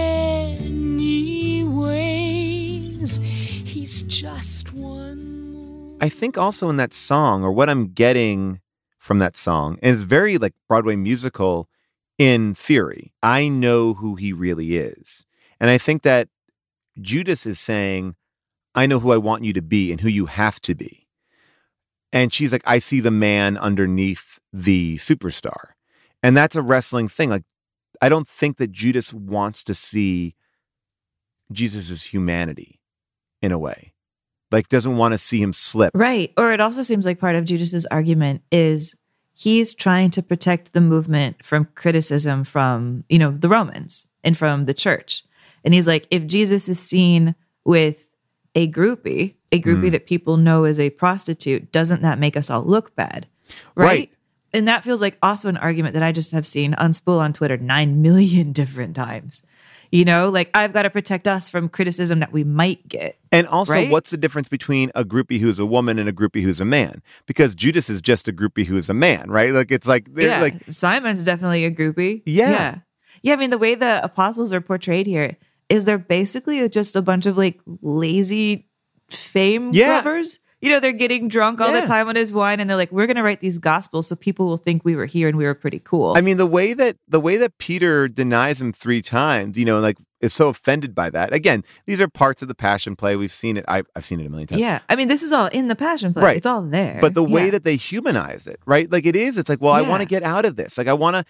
Speaker 4: many ways. He's just one more.
Speaker 5: I think also in that song, or what I'm getting from that song, and it's very like Broadway musical in theory, I know who he really is. And I think that Judas is saying, I know who I want you to be and who you have to be. And she's like, I see the man underneath the superstar. And that's a wrestling thing. Like, I don't think that Judas wants to see Jesus's humanity in a way. Like, doesn't want to see him slip.
Speaker 2: Right. Or it also seems like part of Judas's argument is he's trying to protect the movement from criticism from, you know, the Romans and from the church. And he's like, if Jesus is seen with a groupie that people know as a prostitute, doesn't that make us all look bad? Right. And that feels like also an argument that I just have seen unspool on Twitter 9 million different times. You know, like I've got to protect us from criticism that we might get.
Speaker 5: And also, what's the difference between a groupie who's a woman and a groupie who's a man? Because Judas is just a groupie who is a man, right? Like it's like, like
Speaker 2: Simon's definitely a groupie.
Speaker 5: Yeah.
Speaker 2: I mean, the way the apostles are portrayed here is they're basically just a bunch of like lazy fame grubbers. You know, they're getting drunk all the time on his wine, and they're like, we're going to write these gospels so people will think we were here and we were pretty cool.
Speaker 5: I mean, the way that Peter denies him 3 times, you know, like is so offended by that. Again, these are parts of the Passion Play. We've seen it. I've seen it a million times.
Speaker 2: Yeah. I mean, this is all in the Passion Play.
Speaker 5: Right.
Speaker 2: It's all there.
Speaker 5: But the way that they humanize it, right? Like it's like, well, I want to get out of this. Like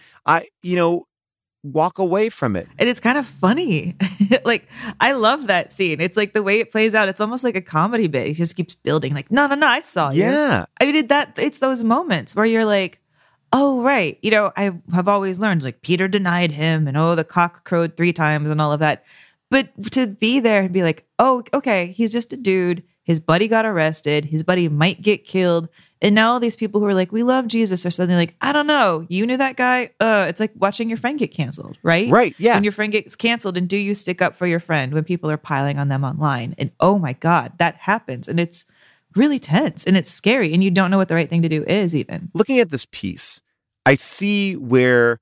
Speaker 5: walk away from it.
Speaker 2: And it's kind of funny. Like, I love that scene. It's like the way it plays out. It's almost like a comedy bit. He just keeps building like, no, I saw you.
Speaker 5: Yeah.
Speaker 2: I mean, it's those moments where you're like, oh, right. You know, I have always learned like Peter denied him and the cock crowed 3 times and all of that. But to be there and be like, oh, okay, he's just a dude. His buddy got arrested. His buddy might get killed. And now all these people who are like, we love Jesus, are suddenly like, I don't know, you knew that guy? It's like watching your friend get canceled, right?
Speaker 5: Right, yeah.
Speaker 2: When your friend gets canceled, and do you stick up for your friend when people are piling on them online? And oh my God, that happens. And it's really tense and it's scary. And you don't know what the right thing to do is even.
Speaker 5: Looking at this piece, I see where,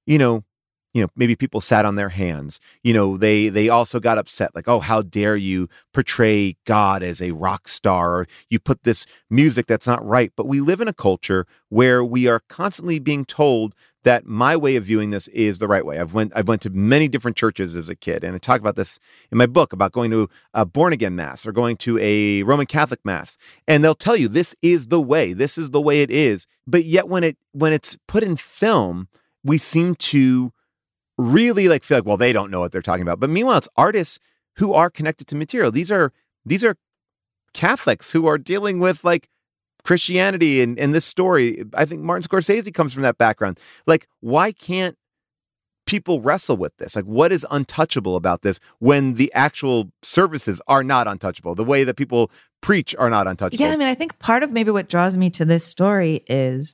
Speaker 5: maybe people sat on their hands. They also got upset, like, oh, how dare you portray God as a rock star, or you put this music that's not right. But we live in a culture where we are constantly being told that my way of viewing this is the right way. I've went to many different churches as a kid, and I talk about this in my book about going to a born again mass or going to a Roman Catholic mass, and they'll tell you this is the way it is. But yet when it's put in film, we seem to really feel like, well, they don't know what they're talking about. But meanwhile, it's artists who are connected to material. These are Catholics who are dealing with Christianity and this story. I think Martin Scorsese comes from that background. Why can't people wrestle with this? What is untouchable about this when the actual services are not untouchable? The way that people preach are not untouchable.
Speaker 2: Yeah, I think part of maybe what draws me to this story is,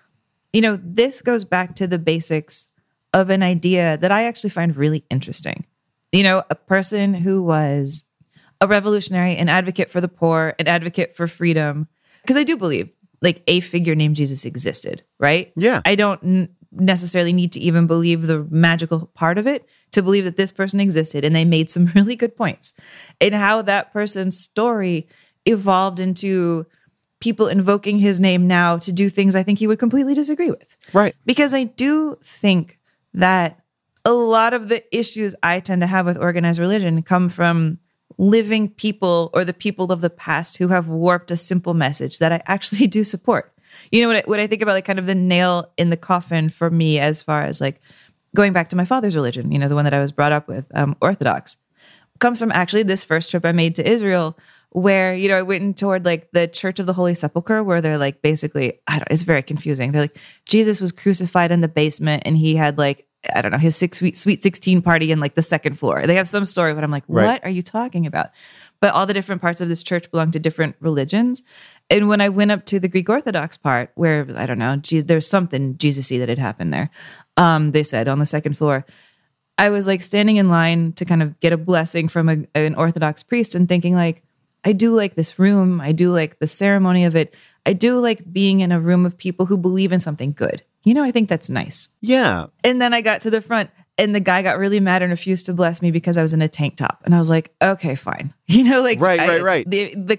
Speaker 2: this goes back to the basics of an idea that I actually find really interesting. A person who was a revolutionary, an advocate for the poor, an advocate for freedom. Because I do believe a figure named Jesus existed, right?
Speaker 5: Yeah.
Speaker 2: I don't necessarily need to even believe the magical part of it to believe that this person existed. And they made some really good points in how that person's story evolved into people invoking his name now to do things I think he would completely disagree with.
Speaker 5: Right.
Speaker 2: Because I do think that a lot of the issues I tend to have with organized religion come from living people or the people of the past who have warped a simple message that I actually do support. What I think about kind of the nail in the coffin for me, as far as going back to my father's religion, the one that I was brought up with, Orthodox, comes from actually this first trip I made to Israel, where, I went in toward the Church of the Holy Sepulchre, where they're basically, it's very confusing. They're Jesus was crucified in the basement and he had his sweet 16 party in the second floor. They have some story, but I'm like, what
Speaker 5: Right.
Speaker 2: are you talking about? But all the different parts of this church belong to different religions. And when I went up to the Greek Orthodox part, where, there's something Jesus-y that had happened there, they said on the second floor, I was standing in line to kind of get a blessing from an Orthodox priest and thinking I do like this room. I do like the ceremony of it. I do like being in a room of people who believe in something good. I think that's nice.
Speaker 5: Yeah.
Speaker 2: And then I got to the front and the guy got really mad and refused to bless me because I was in a tank top. And I was like, okay, fine.
Speaker 5: Right.
Speaker 2: The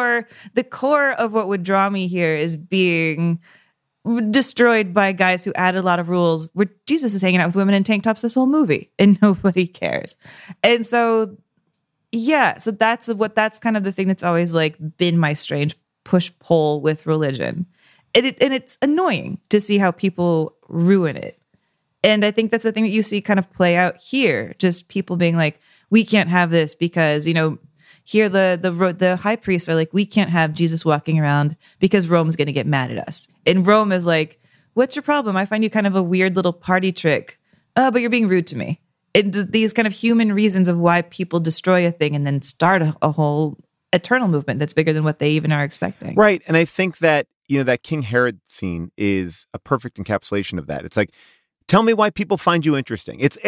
Speaker 2: core of what would draw me here is being destroyed by guys who added a lot of rules where Jesus is hanging out with women in tank tops this whole movie and nobody cares. And so, yeah, so that's kind of the thing that's always been my strange push-pull with religion. And it's annoying to see how people ruin it. And I think that's the thing that you see kind of play out here. Just people being we can't have this because, here the high priests are we can't have Jesus walking around because Rome's going to get mad at us. And Rome is what's your problem? I find you kind of a weird little party trick. But you're being rude to me. And these kind of human reasons of why people destroy a thing and then start a whole eternal movement that's bigger than what they even are expecting.
Speaker 5: Right. And I think that, that King Herod scene is a perfect encapsulation of that. It's tell me why people find you interesting. It's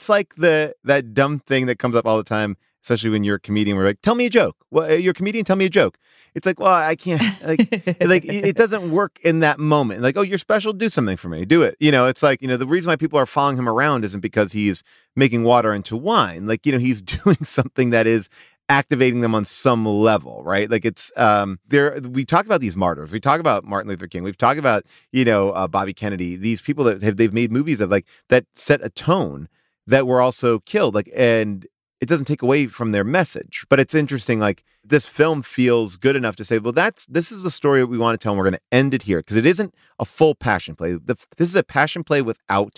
Speaker 5: that dumb thing that comes up all the time, especially when you're a comedian. We're tell me a joke. Well, you're a comedian, tell me a joke. It's well, I can't, it doesn't work in that moment. Oh, you're special, do something for me, do it. It's the reason why people are following him around isn't because he's making water into wine. He's doing something that is activating them on some level, right? It's we talk about these martyrs. We talk about Martin Luther King. We've talked about, Bobby Kennedy, these people that they've made movies of that set a tone that were also killed. And it doesn't take away from their message, but it's interesting. This film feels good enough to say, well, this is the story that we want to tell, and we're going to end it here because it isn't a full passion play. This is a passion play without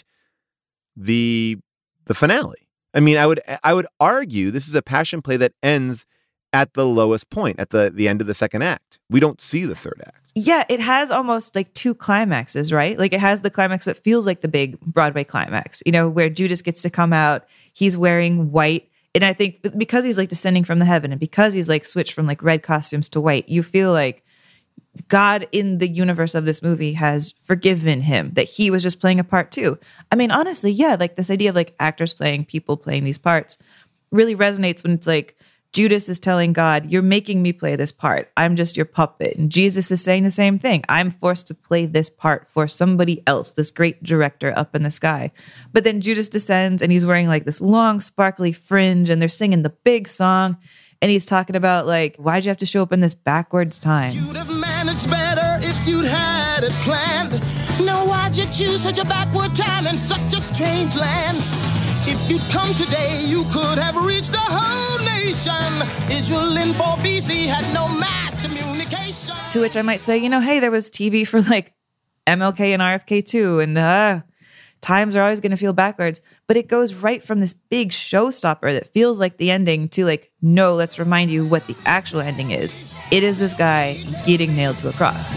Speaker 5: the finale. I would argue this is a passion play that ends at the lowest point, at the end of the second act. We don't see the third act.
Speaker 2: Yeah, it has almost two climaxes, right? It has the climax that feels like the big Broadway climax, where Judas gets to come out. He's wearing white. And I think because he's descending from the heaven and because he's switched from red costumes to white, you feel God in the universe of this movie has forgiven him, that he was just playing a part too. I mean, honestly, yeah, like this idea of like actors playing people playing these parts really resonates when it's like Judas is telling God, you're making me play this part. I'm just your puppet. And Jesus is saying the same thing. I'm forced to play this part for somebody else, this great director up in the sky. But then Judas descends and he's wearing like this long, sparkly fringe and they're singing the big song. And he's talking about like, why'd you have to show up in this backwards time?
Speaker 10: You'd have managed better if you'd had it planned. Now why'd you choose such a backward time in such a strange land? If you'd come today, you could have reached the whole nation. Israel in 4 BC had no mass communication.
Speaker 2: To which I might say, you know, hey, there was TV for like MLK and RFK too. And times are always going to feel backwards. But it goes right from this big showstopper that feels like the ending to like, no, let's remind you what the actual ending is. It is this guy getting nailed to a cross.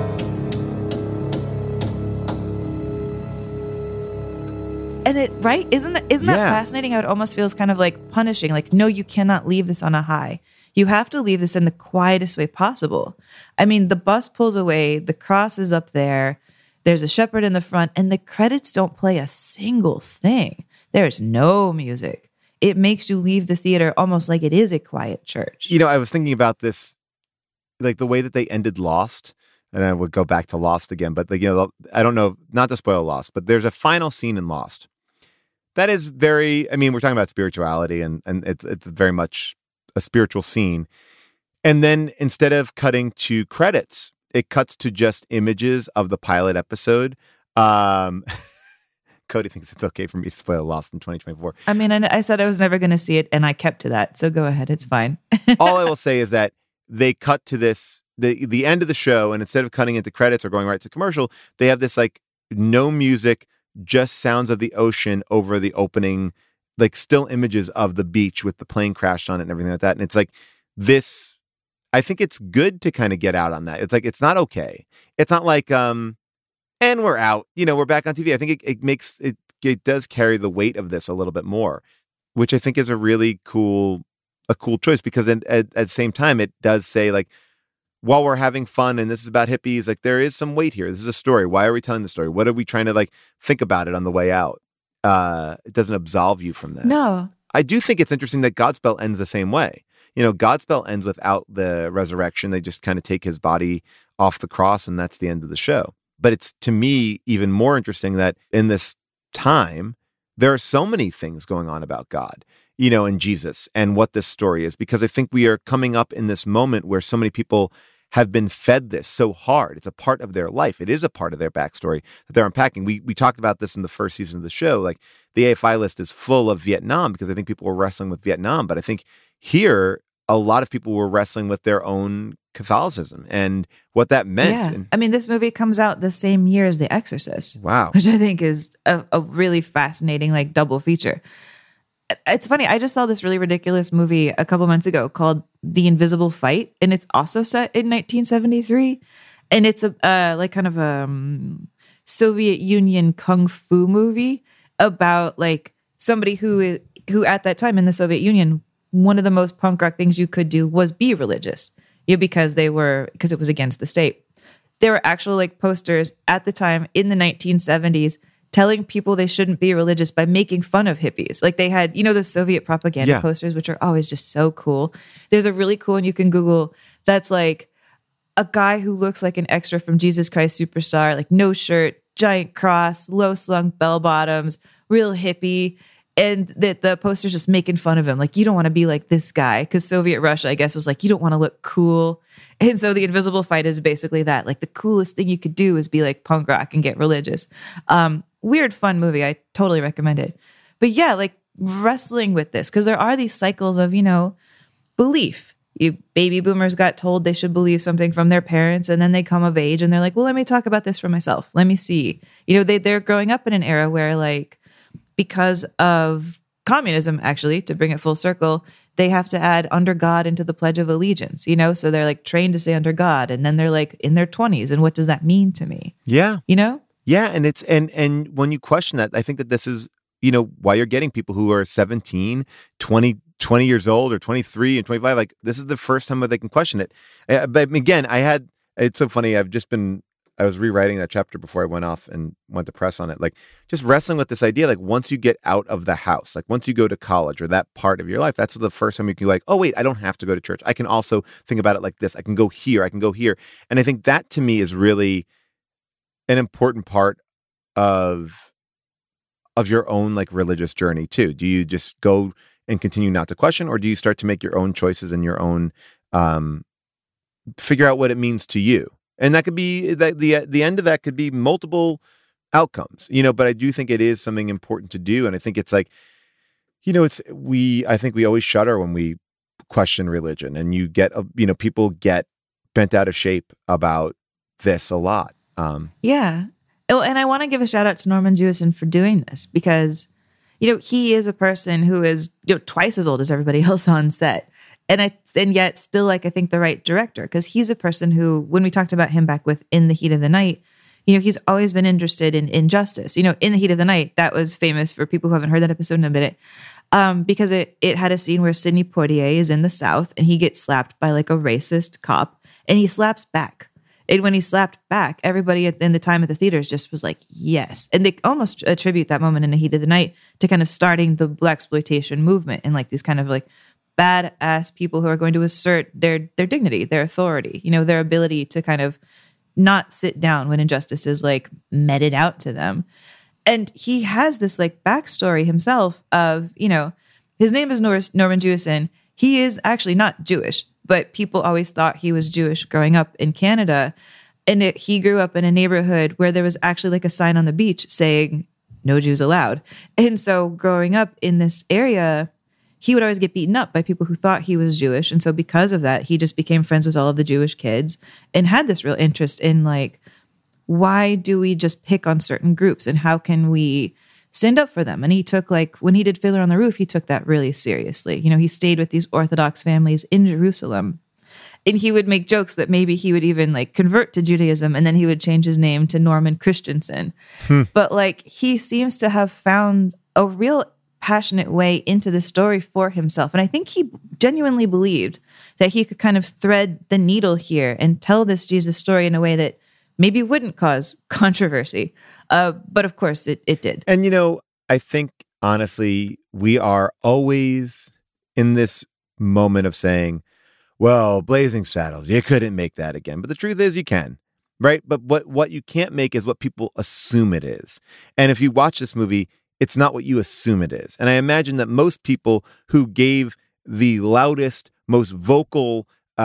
Speaker 2: And it, right? Isn't that fascinating how it almost feels kind of like punishing? Like, no, you cannot leave this on a high. You have to leave this in the quietest way possible. I mean, the bus pulls away, the cross is up there, there's a shepherd in the front, and the credits don't play a single thing. There's no music. It makes you leave the theater almost like it is a quiet church.
Speaker 5: You know, I was thinking about this, like the way that they ended Lost. And I would go back to Lost again, but like, you know, I don't know, not to spoil Lost, but there's a final scene in Lost that is very, I mean, we're talking about spirituality and it's very much a spiritual scene. And then instead of cutting to credits, it cuts to just images of the pilot episode. Cody thinks it's okay for me to spoil Lost in 2024.
Speaker 2: I mean, I said I was never going to see it and I kept to that. So go ahead. It's fine.
Speaker 5: All I will say is that they cut to this, the end of the show, and instead of cutting into credits or going right to commercial, they have this like no music, just sounds of the ocean over the opening, like still images of the beach with the plane crashed on it and everything like that. And it's like this, I think it's good to kind of get out on that. It's like, it's not okay. It's not like, and we're out, you know, we're back on TV. I think it makes, it does carry the weight of this a little bit more, which I think is a cool choice because at the same time, it does say like, while we're having fun and this is about hippies, like there is some weight here. This is a story. Why are we telling the story? What are we trying to like think about it on the way out? It doesn't absolve you from that.
Speaker 2: No.
Speaker 5: I do think it's interesting that Godspell ends the same way. You know, Godspell ends without the resurrection. They just kind of take his body off the cross and that's the end of the show. But it's to me even more interesting that in this time, there are so many things going on about God, you know, and Jesus and what this story is, because I think we are coming up in this moment where so many people have been fed this so hard. It's a part of their life. It is a part of their backstory that they're unpacking. We talked about this in the first season of the show. Like the AFI list is full of Vietnam because I think people were wrestling with Vietnam. But I think here, a lot of people were wrestling with their own Catholicism and what that meant.
Speaker 2: Yeah.
Speaker 5: And,
Speaker 2: I mean, this movie comes out the same year as The Exorcist.
Speaker 5: Wow.
Speaker 2: Which I think is a really fascinating like double feature. It's funny. I just saw this really ridiculous movie a couple months ago called The Invisible Fight, and it's also set in 1973. And it's a like kind of a Soviet Union kung fu movie about like somebody who at that time in the Soviet Union, one of the most punk rock things you could do was be religious, because it was against the state. There were actual like posters at the time in the 1970s telling people they shouldn't be religious by making fun of hippies. Like they had, you know, the Soviet propaganda posters, which are always just so cool. There's a really cool one you can Google that's like a guy who looks like an extra from Jesus Christ Superstar, like no shirt, giant cross, low slung bell bottoms, real hippie. And that the poster's just making fun of him. Like, you don't want to be like this guy. Because Soviet Russia, I guess, was like, you don't want to look cool. And so The Invisible Fight is basically that. Like, the coolest thing you could do is be like punk rock and get religious. Weird, fun movie. I totally recommend it. But yeah, like wrestling with this. Because there are these cycles of, you know, belief. Baby boomers got told they should believe something from their parents. And then they come of age and they're like, well, let me talk about this for myself. Let me see. You know, they're growing up in an era where like, because of communism, actually, to bring it full circle, they have to add under God into the Pledge of Allegiance, you know? So they're like trained to say under God. And then they're like in their 20s. And what does that mean to me?
Speaker 5: Yeah.
Speaker 2: You know?
Speaker 5: Yeah. And it's, and when you question that, I think that this is, you know, why you're getting people who are 17, 20 years old or 23 and 25. Like this is the first time that they can question it. But again, I had it's so funny. I was rewriting that chapter before I went off and went to press on it. Like just wrestling with this idea, like once you get out of the house, like once you go to college or that part of your life, that's the first time you can be like, oh wait, I don't have to go to church. I can also think about it like this. I can go here. I can go here. And I think that to me is really an important part of your own like religious journey too. Do you just go and continue not to question, or do you start to make your own choices and your own, figure out what it means to you? And that could be that the end of that could be multiple outcomes, but I do think it is something important to do. And I think it's like, I think we always shudder when we question religion, and you get, people get bent out of shape about this a lot.
Speaker 2: Yeah. Oh, and I want to give a shout out to Norman Jewison for doing this because, he is a person who is twice as old as everybody else on set. And yet still, like, I think the right director, because he's a person who, when we talked about him back with In the Heat of the Night, he's always been interested in injustice. In the Heat of the Night, that was famous for people who haven't heard that episode in a minute, because it had a scene where Sidney Poitier is in the South and he gets slapped by like a racist cop, and he slaps back. And when he slapped back, everybody in the time at the theaters just was like, yes. And they almost attribute that moment in the Heat of the Night to kind of starting the blaxploitation movement and like these kind of like badass people who are going to assert their dignity, their authority, their ability to kind of not sit down when injustice is like meted out to them. And he has this like backstory himself of, his name is Norman Jewison. He is actually not Jewish, but people always thought he was Jewish growing up in Canada. And he grew up in a neighborhood where there was actually like a sign on the beach saying, no Jews allowed. And so growing up in this area, he would always get beaten up by people who thought he was Jewish. And so because of that, he just became friends with all of the Jewish kids and had this real interest in like, why do we just pick on certain groups and how can we stand up for them? And he took like, when he did Fiddler on the Roof, he took that really seriously. He stayed with these Orthodox families in Jerusalem, and he would make jokes that maybe he would even like convert to Judaism and then he would change his name to Norman Christensen. But like, he seems to have found a real passionate way into the story for himself. And I think he genuinely believed that he could kind of thread the needle here and tell this Jesus story in a way that maybe wouldn't cause controversy. But of course it did.
Speaker 5: And, I think honestly, we are always in this moment of saying, well, Blazing Saddles, you couldn't make that again. But the truth is you can, right? But what you can't make is what people assume it is. And if you watch this movie, it's not what you assume it is. And I imagine that most people who gave the loudest, most vocal,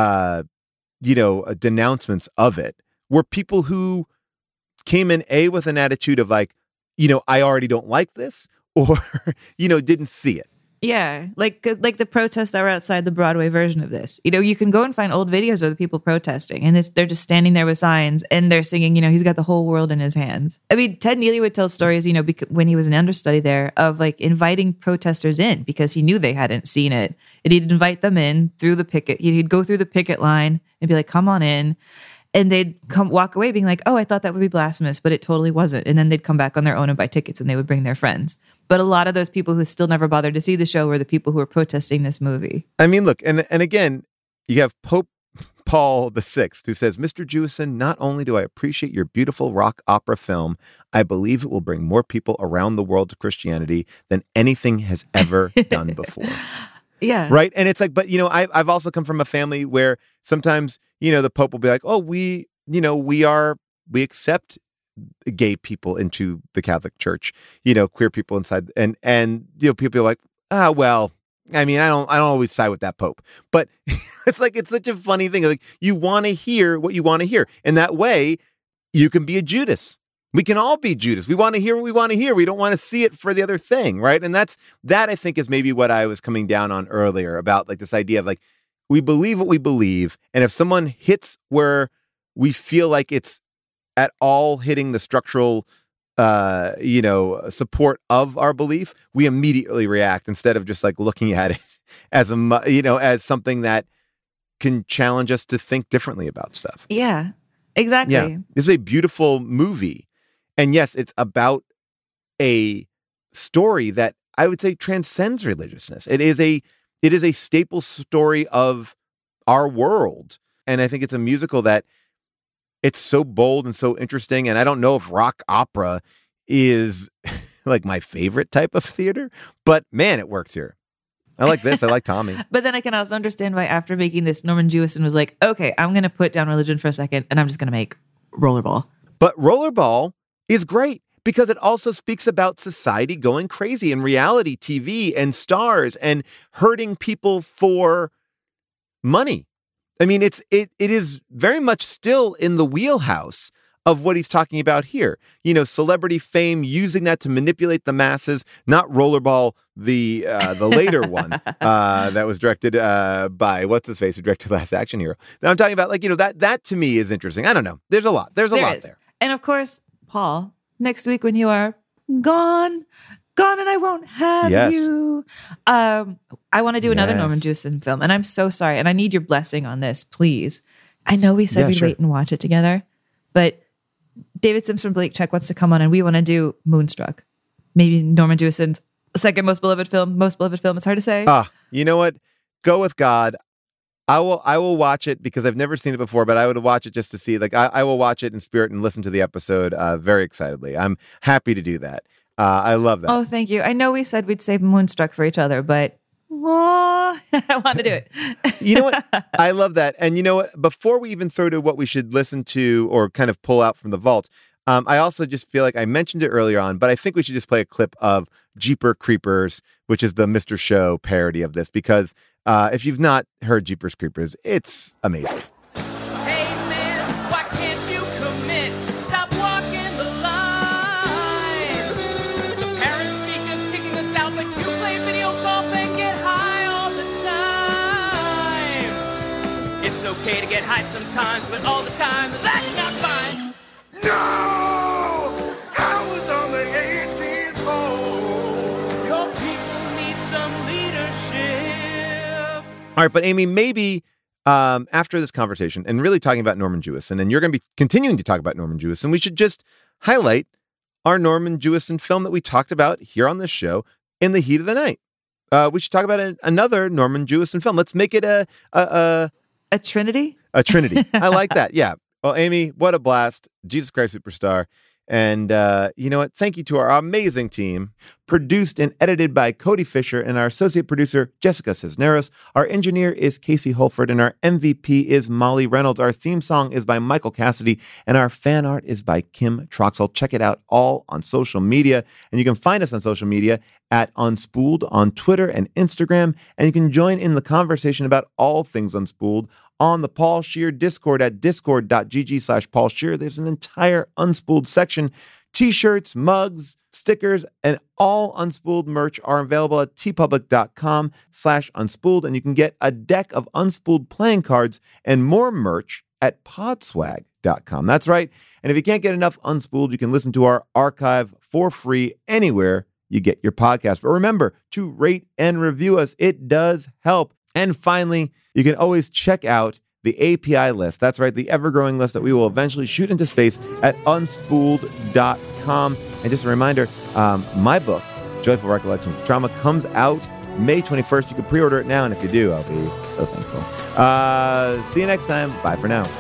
Speaker 5: denouncements of it were people who came in with an attitude of like, I already don't like this, or, didn't see it.
Speaker 2: Yeah, like the protests that were outside the Broadway version of this. You can go and find old videos of the people protesting, and they're just standing there with signs, and they're singing, he's got the whole world in his hands. I mean, Ted Neely would tell stories, when he was an understudy there, of like inviting protesters in because he knew they hadn't seen it. And he'd invite them in through the picket. He'd go through the picket line and be like, come on in. And they'd walk away being like, oh, I thought that would be blasphemous, but it totally wasn't. And then they'd come back on their own and buy tickets, and they would bring their friends. But a lot of those people who still never bothered to see the show were the people who were protesting this movie.
Speaker 5: I mean, look, and again, you have Pope Paul VI, who says, Mr. Jewison, not only do I appreciate your beautiful rock opera film, I believe it will bring more people around the world to Christianity than anything has ever done before.
Speaker 2: Yeah.
Speaker 5: Right. And it's like, but, I've also come from a family where sometimes, the Pope will be like, oh, we accept gay people into the Catholic Church, queer people inside. And people are like, well, I mean, I don't always side with that Pope, but it's like, it's such a funny thing. Like, you want to hear what you want to hear. And that way you can be a Judas. We can all be Judas. We want to hear what we want to hear. We don't want to see it for the other thing. Right. And that I think is maybe what I was coming down on earlier about like this idea of like, we believe what we believe. And if someone hits where we feel like it's at all hitting the structural, support of our belief, we immediately react instead of just like looking at it as as something that can challenge us to think differently about stuff.
Speaker 2: Yeah, exactly.
Speaker 5: Yeah. This is a beautiful movie. And yes, it's about a story that I would say transcends religiousness. It is a staple story of our world. And I think it's a musical that It's so bold and so interesting. And I don't know if rock opera is like my favorite type of theater, but man, it works here. I like this. I like Tommy.
Speaker 2: But then I can also understand why after making this, Norman Jewison was like, okay, I'm going to put down religion for a second and I'm just going to make Rollerball.
Speaker 5: But Rollerball is great because it also speaks about society going crazy and reality TV and stars and hurting people for money. I mean, it is very much still in the wheelhouse of what he's talking about here. You know, celebrity fame, using that to manipulate the masses, not Rollerball, the later one that was directed by, what's his face, who directed Last Action Hero. Now I'm talking about, like, you know, that to me is interesting. I don't know. There's a lot. There's a lot there.
Speaker 2: And of course, Paul, next week when you are gone and I won't have you. I want to do another Norman Jewison film, and I'm so sorry. And I need your blessing on this, please. I know we said we'd wait and watch it together, but David Simpson Blake-Check wants to come on and we want to do Moonstruck. Maybe Norman Jewison's second most beloved film. It's hard to say.
Speaker 5: You know what? Go with God. I will watch it because I've never seen it before, but I would watch it just to see. Like, I will watch it in spirit and listen to the episode very excitedly. I'm happy to do that. I love that.
Speaker 2: Oh, thank you. I know we said we'd save Moonstruck for each other, but I want to do it.
Speaker 5: You know what? I love that. And you know what? Before we even throw to what we should listen to or kind of pull out from the vault, I also just feel like I mentioned it earlier on, but I think we should just play a clip of Jeeper Creepers, which is the Mr. Show parody of this, because if you've not heard Jeepers Creepers, it's amazing.
Speaker 11: Hey man, why can't you commit? Stop walking the line. The parents speak of kicking us out, but you play video golf and get high all the time. It's okay to get high sometimes, but all the time, that's not fine.
Speaker 12: No! I was on the 18th hole.
Speaker 11: Your people need some leadership.
Speaker 5: All right, but Amy, maybe after this conversation and really talking about Norman Jewison, and you're going to be continuing to talk about Norman Jewison, we should just highlight our Norman Jewison film that we talked about here on this show, In the Heat of the Night. We should talk about another Norman Jewison film. Let's make it a
Speaker 2: trinity?
Speaker 5: A trinity. I like that. Yeah. Well, Amy, what a blast. Jesus Christ Superstar. And you know what? Thank you to our amazing team. Produced and edited by Cody Fisher and our associate producer, Jessica Cisneros. Our engineer is Casey Holford and our MVP is Molly Reynolds. Our theme song is by Michael Cassidy and our fan art is by Kim Troxel. Check it out all on social media. And you can find us on social media at Unspooled on Twitter and Instagram. And you can join in the conversation about all things Unspooled on the Paul Scheer Discord at discord.gg/Paul Scheer. There's an entire Unspooled section. T-shirts, mugs, stickers, and all Unspooled merch are available at tpublic.com/Unspooled. And you can get a deck of Unspooled playing cards and more merch at podswag.com. That's right. And if you can't get enough Unspooled, you can listen to our archive for free anywhere you get your podcast. But remember to rate and review us. It does help. And finally, you can always check out the API list. That's right, the ever-growing list that we will eventually shoot into space at unspooled.com. And just a reminder, my book, Joyful Recollections of Trauma, comes out May 21st. You can pre-order it now, and if you do, I'll be so thankful. See you next time. Bye for now.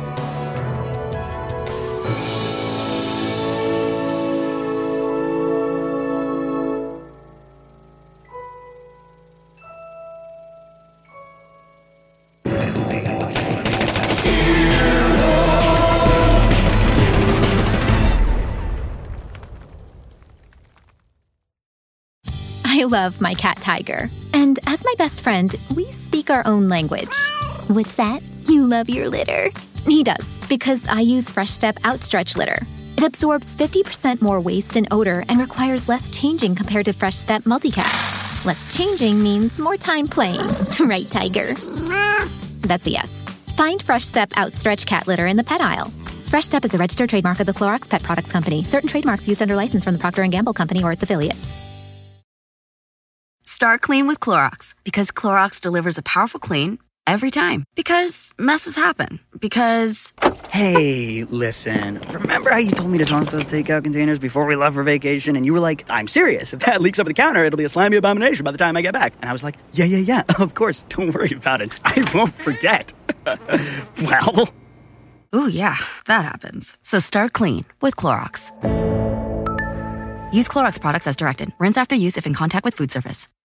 Speaker 1: I love my cat Tiger. And as my best friend, we speak our own language. What's that? You love your litter. He does, because I use Fresh Step Outstretch Litter. It absorbs 50% more waste and odor and requires less changing compared to Fresh Step Multicat. Less changing means more time playing. Right, Tiger? That's a yes. Find Fresh Step Outstretch Cat Litter in the pet aisle. Fresh Step is a registered trademark of the Clorox Pet Products Company. Certain trademarks used under license from the Procter & Gamble Company or its affiliates.
Speaker 3: Start clean with Clorox, because Clorox delivers a powerful clean every time. Because messes happen. Because...
Speaker 13: Hey, listen. Remember how you told me to toss those takeout containers before we left for vacation? And you were like, I'm serious. If that leaks over the counter, it'll be a slimy abomination by the time I get back. And I was like, yeah, of course. Don't worry about it. I won't forget. Well...
Speaker 3: Ooh, yeah, that happens. So start clean with Clorox. Use Clorox products as directed. Rinse after use if in contact with food surface.